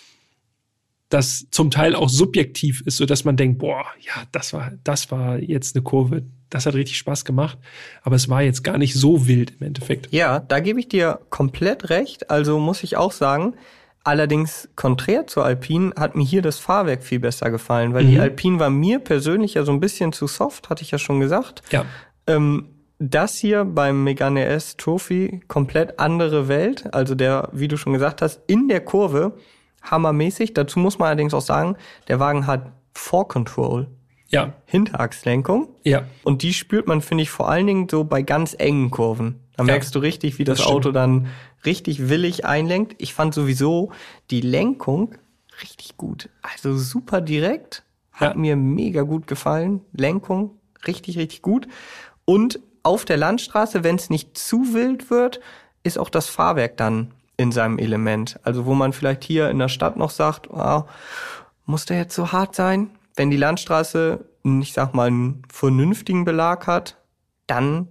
das zum Teil auch subjektiv ist, so dass man denkt, boah, ja, das war jetzt eine Kurve, das hat richtig Spaß gemacht, aber es war jetzt gar nicht so wild im Endeffekt. Ja, da gebe ich dir komplett recht, also muss ich auch sagen, allerdings konträr zur Alpine hat mir hier das Fahrwerk viel besser gefallen, weil die Alpine war mir persönlich ja so ein bisschen zu soft, hatte ich ja schon gesagt. Ja. Das hier beim Megane S Trophy komplett andere Welt, also der, wie du schon gesagt hast, in der Kurve hammermäßig. Dazu muss man allerdings auch sagen, der Wagen hat Fore-Control. Ja. Hinterachslenkung. Ja. Und die spürt man, finde ich, vor allen Dingen so bei ganz engen Kurven. Da merkst du richtig, wie das Auto dann richtig willig einlenkt. Ich fand sowieso die Lenkung richtig gut. Also super direkt. Hat mir mega gut gefallen. Lenkung richtig, richtig gut. Und auf der Landstraße, wenn es nicht zu wild wird, ist auch das Fahrwerk dann in seinem Element. Also wo man vielleicht hier in der Stadt noch sagt, muss der jetzt so hart sein? Wenn die Landstraße, ich sag mal, einen vernünftigen Belag hat, dann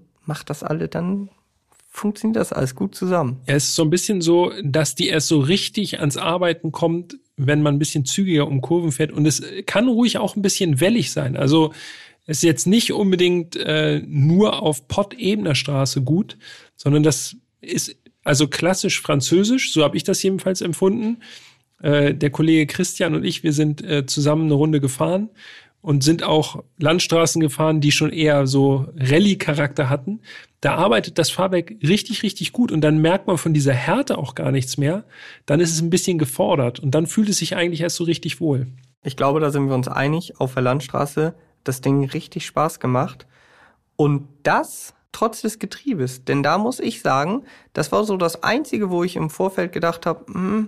funktioniert das alles gut zusammen. Ja, es ist so ein bisschen so, dass die erst so richtig ans Arbeiten kommt, wenn man ein bisschen zügiger um Kurven fährt. Und es kann ruhig auch ein bisschen wellig sein. Also es ist jetzt nicht unbedingt nur auf Pott-ebener Straße gut, sondern das ist also klassisch französisch, so habe ich das jedenfalls empfunden. Der Kollege Christian und ich, wir sind zusammen eine Runde gefahren und sind auch Landstraßen gefahren, die schon eher so Rallye-Charakter hatten. Da arbeitet das Fahrwerk richtig, richtig gut und dann merkt man von dieser Härte auch gar nichts mehr. Dann ist es ein bisschen gefordert und dann fühlt es sich eigentlich erst so richtig wohl. Ich glaube, da sind wir uns einig, auf der Landstraße das Ding richtig Spaß gemacht. Und das trotz des Getriebes. Denn da muss ich sagen, das war so das Einzige, wo ich im Vorfeld gedacht habe,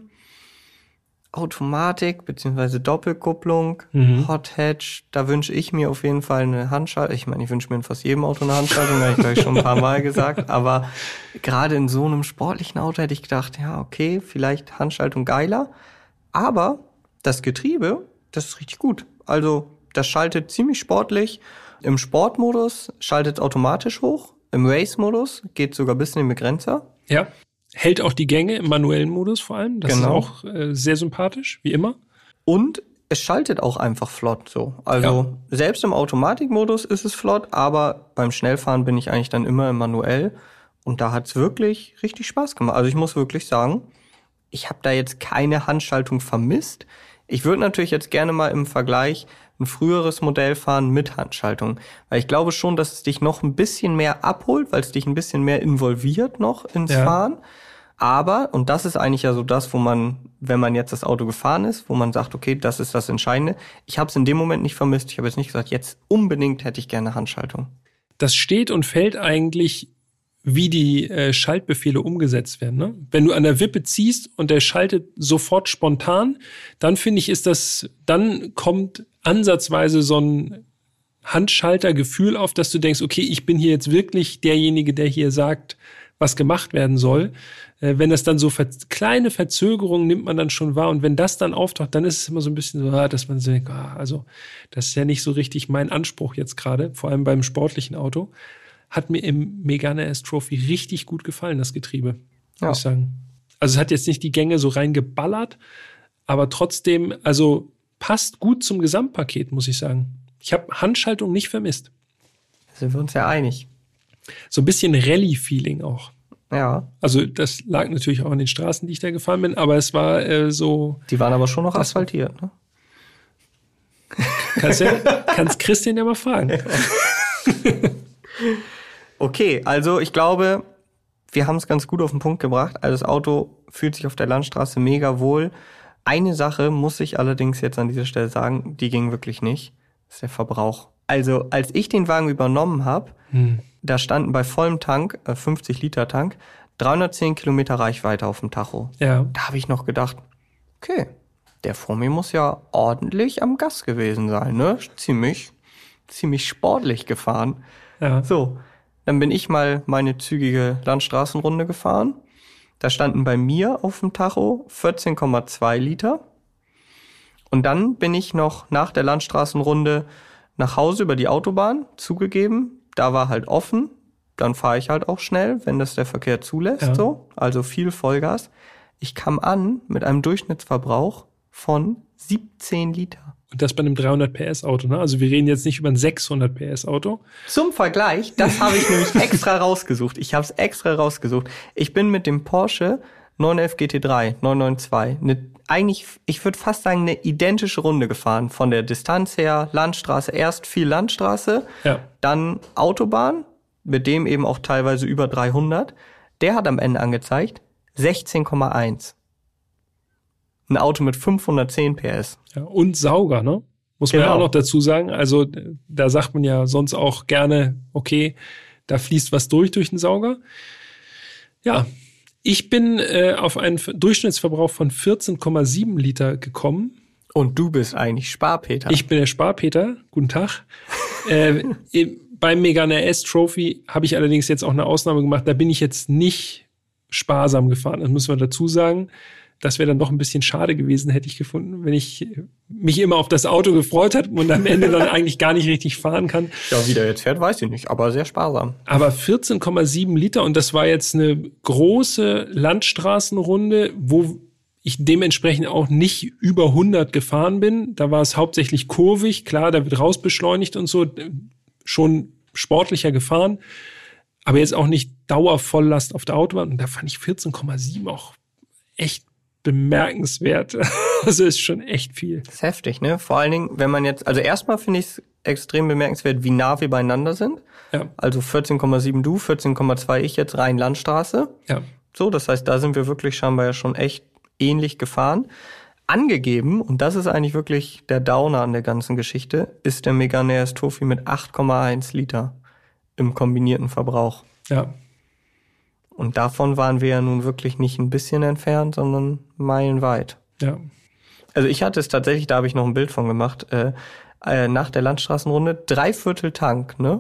Automatik bzw. Doppelkupplung, Hot Hatch, da wünsche ich mir auf jeden Fall eine Handschaltung. Ich meine, ich wünsche mir in fast jedem Auto eine Handschaltung, habe ich glaube ich schon ein paar Mal gesagt. Aber gerade in so einem sportlichen Auto hätte ich gedacht, ja okay, vielleicht Handschaltung geiler. Aber das Getriebe, das ist richtig gut. Also das schaltet ziemlich sportlich. Im Sportmodus schaltet es automatisch hoch. Im Race-Modus geht sogar bis in den Begrenzer. Ja, hält auch die Gänge im manuellen Modus vor allem. Das ist auch sehr sympathisch, wie immer. Und es schaltet auch einfach flott so. Also selbst im Automatikmodus ist es flott, aber beim Schnellfahren bin ich eigentlich dann immer im Manuell. Und da hat's wirklich richtig Spaß gemacht. Also ich muss wirklich sagen, ich habe da jetzt keine Handschaltung vermisst. Ich würde natürlich jetzt gerne mal im Vergleich ein früheres Modell fahren mit Handschaltung. Weil ich glaube schon, dass es dich noch ein bisschen mehr abholt, weil es dich ein bisschen mehr involviert noch ins Fahren. Aber, und das ist eigentlich ja so das, wo man, wenn man jetzt das Auto gefahren ist, wo man sagt, okay, das ist das Entscheidende. Ich habe es in dem Moment nicht vermisst. Ich habe jetzt nicht gesagt, jetzt unbedingt hätte ich gerne Handschaltung. Das steht und fällt eigentlich, wie die Schaltbefehle umgesetzt werden. Ne? Wenn du an der Wippe ziehst und der schaltet sofort spontan, dann finde ich, dann kommt ansatzweise so ein Handschaltergefühl auf, dass du denkst, okay, ich bin hier jetzt wirklich derjenige, der hier sagt, was gemacht werden soll. Wenn das dann so kleine Verzögerungen nimmt man dann schon wahr und wenn das dann auftaucht, dann ist es immer so ein bisschen so, dass man so denkt, also das ist ja nicht so richtig mein Anspruch jetzt gerade, vor allem beim sportlichen Auto. Hat mir im Megane S Trophy richtig gut gefallen, das Getriebe, muss ich sagen. Also es hat jetzt nicht die Gänge so reingeballert, aber trotzdem, also passt gut zum Gesamtpaket, muss ich sagen. Ich habe Handschaltung nicht vermisst. Da sind wir uns ja einig. So ein bisschen Rallye-Feeling auch. Ja. Also das lag natürlich auch an den Straßen, die ich da gefahren bin, aber es war so... Die waren aber schon noch asphaltiert, ne? Kannst Christian ja mal fragen. Okay, also ich glaube, wir haben es ganz gut auf den Punkt gebracht. Also das Auto fühlt sich auf der Landstraße mega wohl. Eine Sache muss ich allerdings jetzt an dieser Stelle sagen, die ging wirklich nicht. Das ist der Verbrauch. Also als ich den Wagen übernommen habe, da standen bei vollem Tank, 50 Liter Tank, 310 Kilometer Reichweite auf dem Tacho. Ja. Da habe ich noch gedacht, okay, der vor mir muss ja ordentlich am Gas gewesen sein, ne? Ziemlich ziemlich sportlich gefahren. Ja. So, dann bin ich mal meine zügige Landstraßenrunde gefahren. Da standen bei mir auf dem Tacho 14,2 Liter. Und dann bin ich noch nach der Landstraßenrunde nach Hause über die Autobahn, zugegeben. Da war halt offen. Dann fahre ich halt auch schnell, wenn das der Verkehr zulässt. So. Also viel Vollgas. Ich kam an mit einem Durchschnittsverbrauch von 17 Liter. Und das bei einem 300 PS Auto, ne? Also wir reden jetzt nicht über ein 600 PS Auto. Zum Vergleich, das habe ich nämlich extra rausgesucht. Ich bin mit dem Porsche 911 GT3 992 eigentlich, ich würde fast sagen, eine identische Runde gefahren. Von der Distanz her, Landstraße, erst viel Landstraße, dann Autobahn, mit dem eben auch teilweise über 300. Der hat am Ende angezeigt 16,1. Ein Auto mit 510 PS. Ja, und Sauger, ne? Muss man ja auch noch dazu sagen. Also da sagt man ja sonst auch gerne, okay, da fließt was durch den Sauger. Ja, ich bin auf einen Durchschnittsverbrauch von 14,7 Liter gekommen. Und du bist eigentlich Sparpeter. Ich bin der Sparpeter. Guten Tag. Beim Megane RS Trophy habe ich allerdings jetzt auch eine Ausnahme gemacht. Da bin ich jetzt nicht sparsam gefahren. Das müssen wir dazu sagen. Das wäre dann doch ein bisschen schade gewesen, hätte ich gefunden, wenn ich mich immer auf das Auto gefreut habe und am Ende dann eigentlich gar nicht richtig fahren kann. Ja, wie der jetzt fährt, weiß ich nicht, aber sehr sparsam. Aber 14,7 Liter und das war jetzt eine große Landstraßenrunde, wo ich dementsprechend auch nicht über 100 gefahren bin. Da war es hauptsächlich kurvig, klar, da wird rausbeschleunigt und so, schon sportlicher gefahren, aber jetzt auch nicht Dauervolllast auf der Autobahn. Und da fand ich 14,7 auch echt bemerkenswert. Also ist schon echt viel. Das ist heftig, ne? Vor allen Dingen, wenn man jetzt, also erstmal finde ich es extrem bemerkenswert, wie nah wir beieinander sind. Ja. Also 14,7 du, 14,2 ich jetzt rein Landstraße. Ja. So, das heißt, da sind wir wirklich scheinbar ja schon echt ähnlich gefahren. Angegeben, und das ist eigentlich wirklich der Downer an der ganzen Geschichte, ist der Megane RS Trophy mit 8,1 Liter im kombinierten Verbrauch. Ja. Und davon waren wir ja nun wirklich nicht ein bisschen entfernt, sondern meilenweit. Ja. Also ich hatte es tatsächlich, da habe ich noch ein Bild von gemacht, nach der Landstraßenrunde, 3/4 Tank, ne?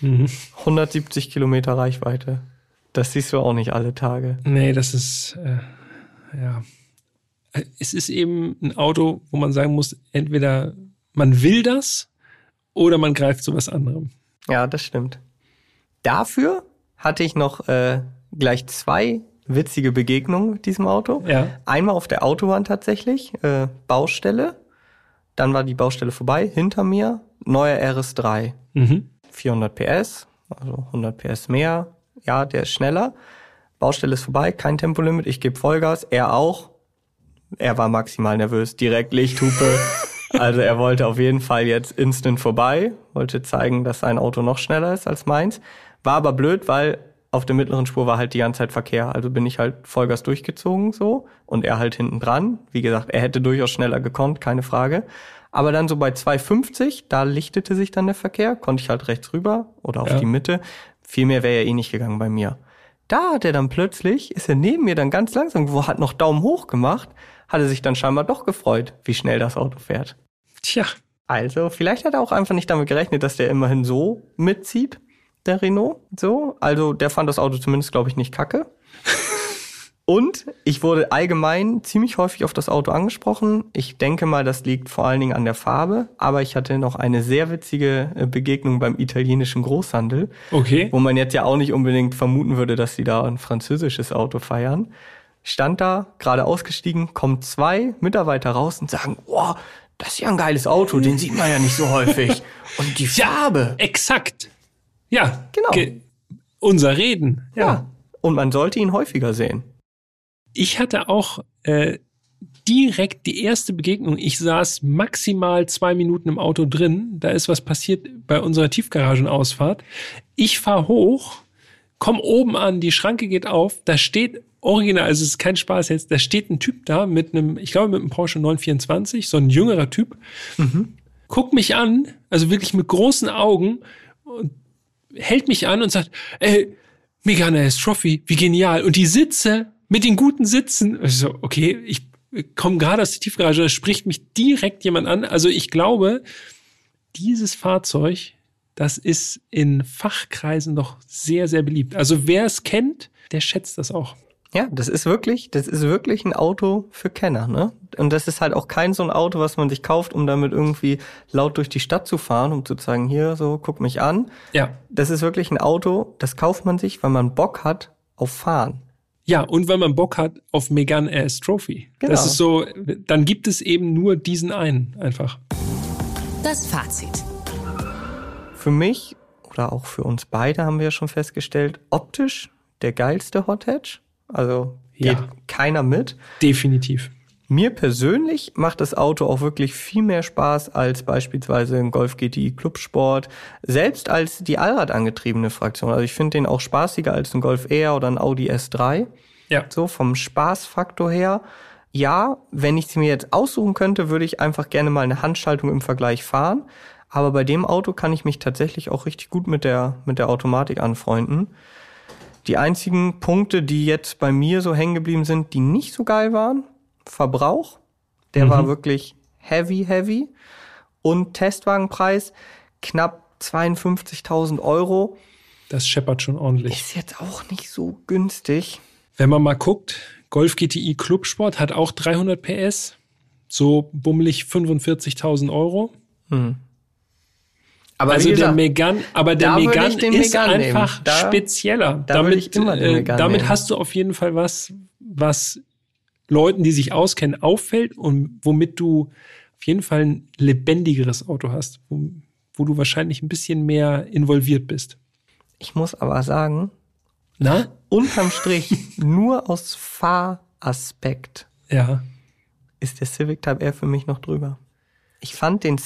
170 Kilometer Reichweite. Das siehst du auch nicht alle Tage. Nee, das ist, ja. Es ist eben ein Auto, wo man sagen muss, entweder man will das oder man greift zu was anderem. Ja, das stimmt. Dafür hatte ich noch gleich 2 witzige Begegnungen mit diesem Auto. Ja. Einmal auf der Autobahn tatsächlich, Baustelle. Dann war die Baustelle vorbei, hinter mir, neuer RS3. 400 PS, also 100 PS mehr. Ja, der ist schneller. Baustelle ist vorbei, kein Tempolimit, ich gebe Vollgas, er auch. Er war maximal nervös, direkt Lichthupe. Also er wollte auf jeden Fall jetzt instant vorbei, wollte zeigen, dass sein Auto noch schneller ist als meins. War aber blöd, weil auf der mittleren Spur war halt die ganze Zeit Verkehr. Also bin ich halt Vollgas durchgezogen so und er halt hinten dran. Wie gesagt, er hätte durchaus schneller gekonnt, keine Frage. Aber dann so bei 250, da lichtete sich dann der Verkehr, konnte ich halt rechts rüber oder auf die Mitte. Viel mehr wäre ja eh nicht gegangen bei mir. Da hat er dann plötzlich, ist er neben mir dann ganz langsam, hat noch Daumen hoch gemacht, hat er sich dann scheinbar doch gefreut, wie schnell das Auto fährt. Tja. Also vielleicht hat er auch einfach nicht damit gerechnet, dass der immerhin so mitzieht, der Renault. So, also der fand das Auto zumindest, glaube ich, nicht kacke. Und ich wurde allgemein ziemlich häufig auf das Auto angesprochen. Ich denke mal, das liegt vor allen Dingen an der Farbe. Aber ich hatte noch eine sehr witzige Begegnung beim italienischen Großhandel. Okay. Wo man jetzt ja auch nicht unbedingt vermuten würde, dass sie da ein französisches Auto feiern. Stand da, gerade ausgestiegen, kommen 2 Mitarbeiter raus und sagen, wow, das ist ja ein geiles Auto, den sieht man ja nicht so häufig. Und die Farbe. Exakt. Ja. Genau. Unser Reden. Ja. Und man sollte ihn häufiger sehen. Ich hatte auch direkt die erste Begegnung. Ich saß maximal 2 Minuten im Auto drin. Da ist was passiert bei unserer Tiefgaragenausfahrt. Ich fahre hoch, komm oben an, die Schranke geht auf. Da steht original, also es ist kein Spaß jetzt, da steht ein Typ da mit einem, ich glaube mit einem Porsche 924, so ein jüngerer Typ. Guckt mich an, also wirklich mit großen Augen und hält mich an und sagt, Megane RS Trophy, wie genial. Und die Sitze mit den guten Sitzen. Also, okay, ich komme gerade aus der Tiefgarage, da spricht mich direkt jemand an. Also ich glaube, dieses Fahrzeug, das ist in Fachkreisen doch sehr, sehr beliebt. Also wer es kennt, der schätzt das auch. Ja, das ist wirklich ein Auto für Kenner, ne? Und das ist halt auch kein so ein Auto, was man sich kauft, um damit irgendwie laut durch die Stadt zu fahren, um zu sagen, hier, so, guck mich an. Ja. Das ist wirklich ein Auto, das kauft man sich, weil man Bock hat auf Fahren. Ja, und weil man Bock hat auf Megane RS Trophy. Genau. Das ist so, dann gibt es eben nur diesen einen einfach. Das Fazit. Für mich, oder auch für uns beide haben wir ja schon festgestellt, optisch der geilste Hot Hatch. Also geht keiner mit. Definitiv. Mir persönlich macht das Auto auch wirklich viel mehr Spaß als beispielsweise ein Golf GTI Clubsport, selbst als die allradangetriebene Fraktion. Also ich finde den auch spaßiger als ein Golf R oder ein Audi S3. Ja. So vom Spaßfaktor her. Ja, wenn ich es mir jetzt aussuchen könnte, würde ich einfach gerne mal eine Handschaltung im Vergleich fahren. Aber bei dem Auto kann ich mich tatsächlich auch richtig gut mit der Automatik anfreunden. Die einzigen Punkte, die jetzt bei mir so hängen geblieben sind, die nicht so geil waren, Verbrauch, der war wirklich heavy. Und Testwagenpreis, knapp 52.000 €. Das scheppert schon ordentlich. Ist jetzt auch nicht so günstig. Wenn man mal guckt, Golf GTI Clubsport hat auch 300 PS, so bummelig 45.000 €. Aber also gesagt, der Megane ist einfach spezieller. Damit hast du auf jeden Fall was Leuten, die sich auskennen, auffällt und womit du auf jeden Fall ein lebendigeres Auto hast, wo du wahrscheinlich ein bisschen mehr involviert bist. Ich muss aber sagen, Na? Unterm Strich, nur aus Fahraspekt ist der Civic Type R für mich noch drüber. Ich fand den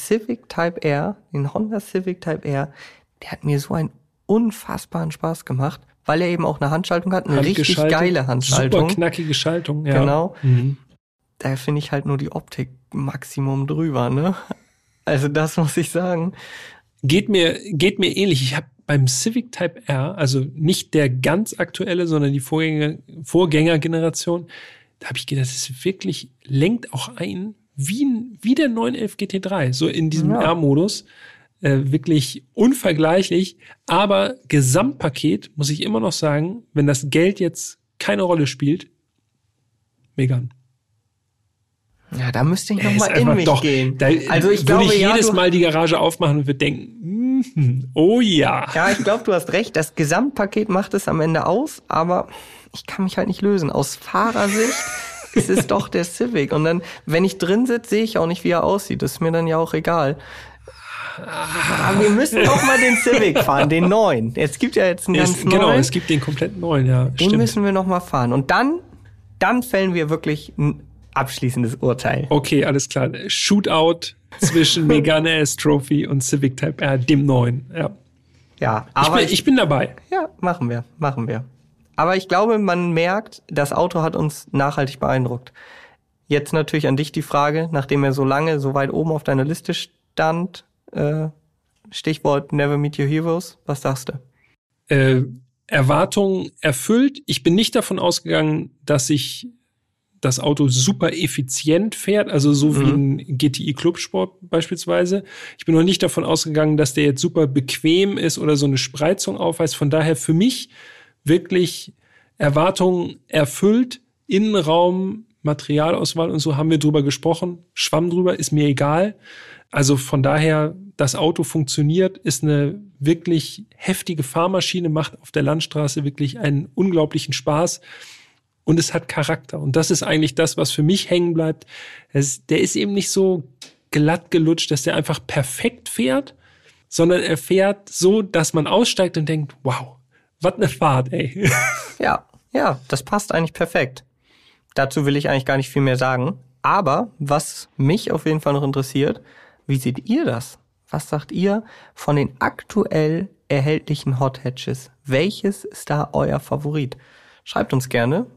Honda Civic Type R, der hat mir so einen unfassbaren Spaß gemacht, weil er eben auch eine Handschaltung hat, eine richtig geile Handschaltung. Super knackige Schaltung, ja. Genau. Da finde ich halt nur die Optik Maximum drüber, ne? Also das muss ich sagen. Geht mir ähnlich. Ich habe beim Civic Type R, also nicht der ganz aktuelle, sondern die Vorgängergeneration, da habe ich gedacht, das ist wirklich, lenkt auch ein wie der 911 GT3, so in diesem R-Modus. Wirklich unvergleichlich. Aber Gesamtpaket, muss ich immer noch sagen, wenn das Geld jetzt keine Rolle spielt, Megane. Ja, da müsste ich nochmal in mich gehen. Also ich glaube, jedes Mal die Garage aufmachen und würde denken, oh ja. Ja, ich glaube, du hast recht. Das Gesamtpaket macht es am Ende aus, aber ich kann mich halt nicht lösen. Aus Fahrersicht ist es doch der Civic. Und dann, wenn ich drin sitze, sehe ich auch nicht, wie er aussieht. Das ist mir dann ja auch egal. Aber wir müssen doch mal den Civic fahren, den neuen. Es gibt ja jetzt einen ganz neuen. Genau, es gibt den komplett neuen, ja. Den müssen wir noch mal fahren. Und dann fällen wir wirklich ein abschließendes Urteil. Okay, alles klar. Shootout zwischen Megane RS Trophy und Civic Type R, dem neuen. Ja, aber ich bin dabei. Ja, machen wir. Aber ich glaube, man merkt, das Auto hat uns nachhaltig beeindruckt. Jetzt natürlich an dich die Frage, nachdem er so lange so weit oben auf deiner Liste stand, Stichwort Never Meet Your Heroes, was sagst du? Erwartungen erfüllt. Ich bin nicht davon ausgegangen, dass sich das Auto super effizient fährt, also so wie ein GTI Clubsport beispielsweise. Ich bin noch nicht davon ausgegangen, dass der jetzt super bequem ist oder so eine Spreizung aufweist. Von daher für mich wirklich Erwartungen erfüllt. Innenraum, Materialauswahl und so haben wir drüber gesprochen. Schwamm drüber, ist mir egal. Also von daher, das Auto funktioniert, ist eine wirklich heftige Fahrmaschine, macht auf der Landstraße wirklich einen unglaublichen Spaß. Und es hat Charakter. Und das ist eigentlich das, was für mich hängen bleibt. Der ist eben nicht so glatt gelutscht, dass der einfach perfekt fährt, sondern er fährt so, dass man aussteigt und denkt, wow, was eine Fahrt, ey. Ja, das passt eigentlich perfekt. Dazu will ich eigentlich gar nicht viel mehr sagen. Aber was mich auf jeden Fall noch interessiert, wie seht ihr das? Was sagt ihr von den aktuell erhältlichen Hot Hatches? Welches ist da euer Favorit? Schreibt uns gerne.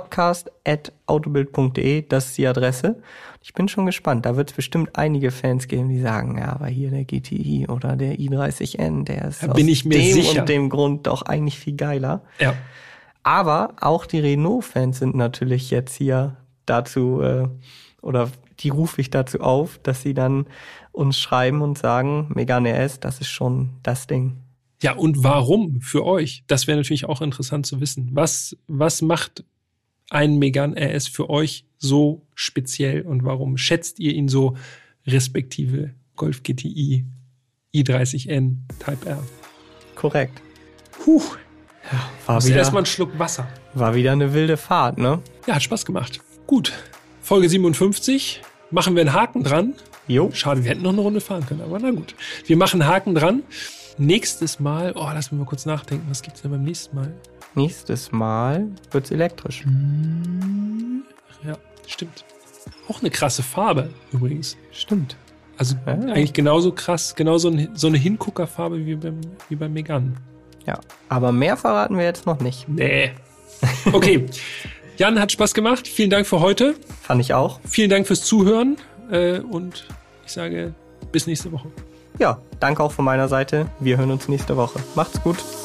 podcast@autobild.de, das ist die Adresse. Ich bin schon gespannt. Da wird es bestimmt einige Fans geben, die sagen, ja, aber hier der GTI oder der i30N, der ist aus dem und dem Grund doch eigentlich viel geiler. Ja. Aber auch die Renault-Fans sind natürlich jetzt hier dazu, oder die rufe ich dazu auf, dass sie dann uns schreiben und sagen, Megane RS, das ist schon das Ding. Ja, und warum für euch? Das wäre natürlich auch interessant zu wissen. Was macht ein Megane RS für euch so speziell und warum schätzt ihr ihn so respektive Golf GTI i30N Type R? Korrekt. Ja, erstmal einen Schluck Wasser. War wieder eine wilde Fahrt, ne? Ja, hat Spaß gemacht. Gut, Folge 57. Machen wir einen Haken dran. Jo. Schade, wir hätten noch eine Runde fahren können, aber na gut. Wir machen einen Haken dran. Nächstes Mal, lass mich mal kurz nachdenken, was gibt's denn beim nächsten Mal? Nächstes Mal wird's elektrisch. Ja, stimmt. Auch eine krasse Farbe übrigens. Stimmt. Also eigentlich genauso krass, so eine Hinguckerfarbe wie beim Megane. Ja, aber mehr verraten wir jetzt noch nicht. Nee. Okay, Jan, hat Spaß gemacht. Vielen Dank für heute. Fand ich auch. Vielen Dank fürs Zuhören und ich sage bis nächste Woche. Ja, danke auch von meiner Seite. Wir hören uns nächste Woche. Macht's gut.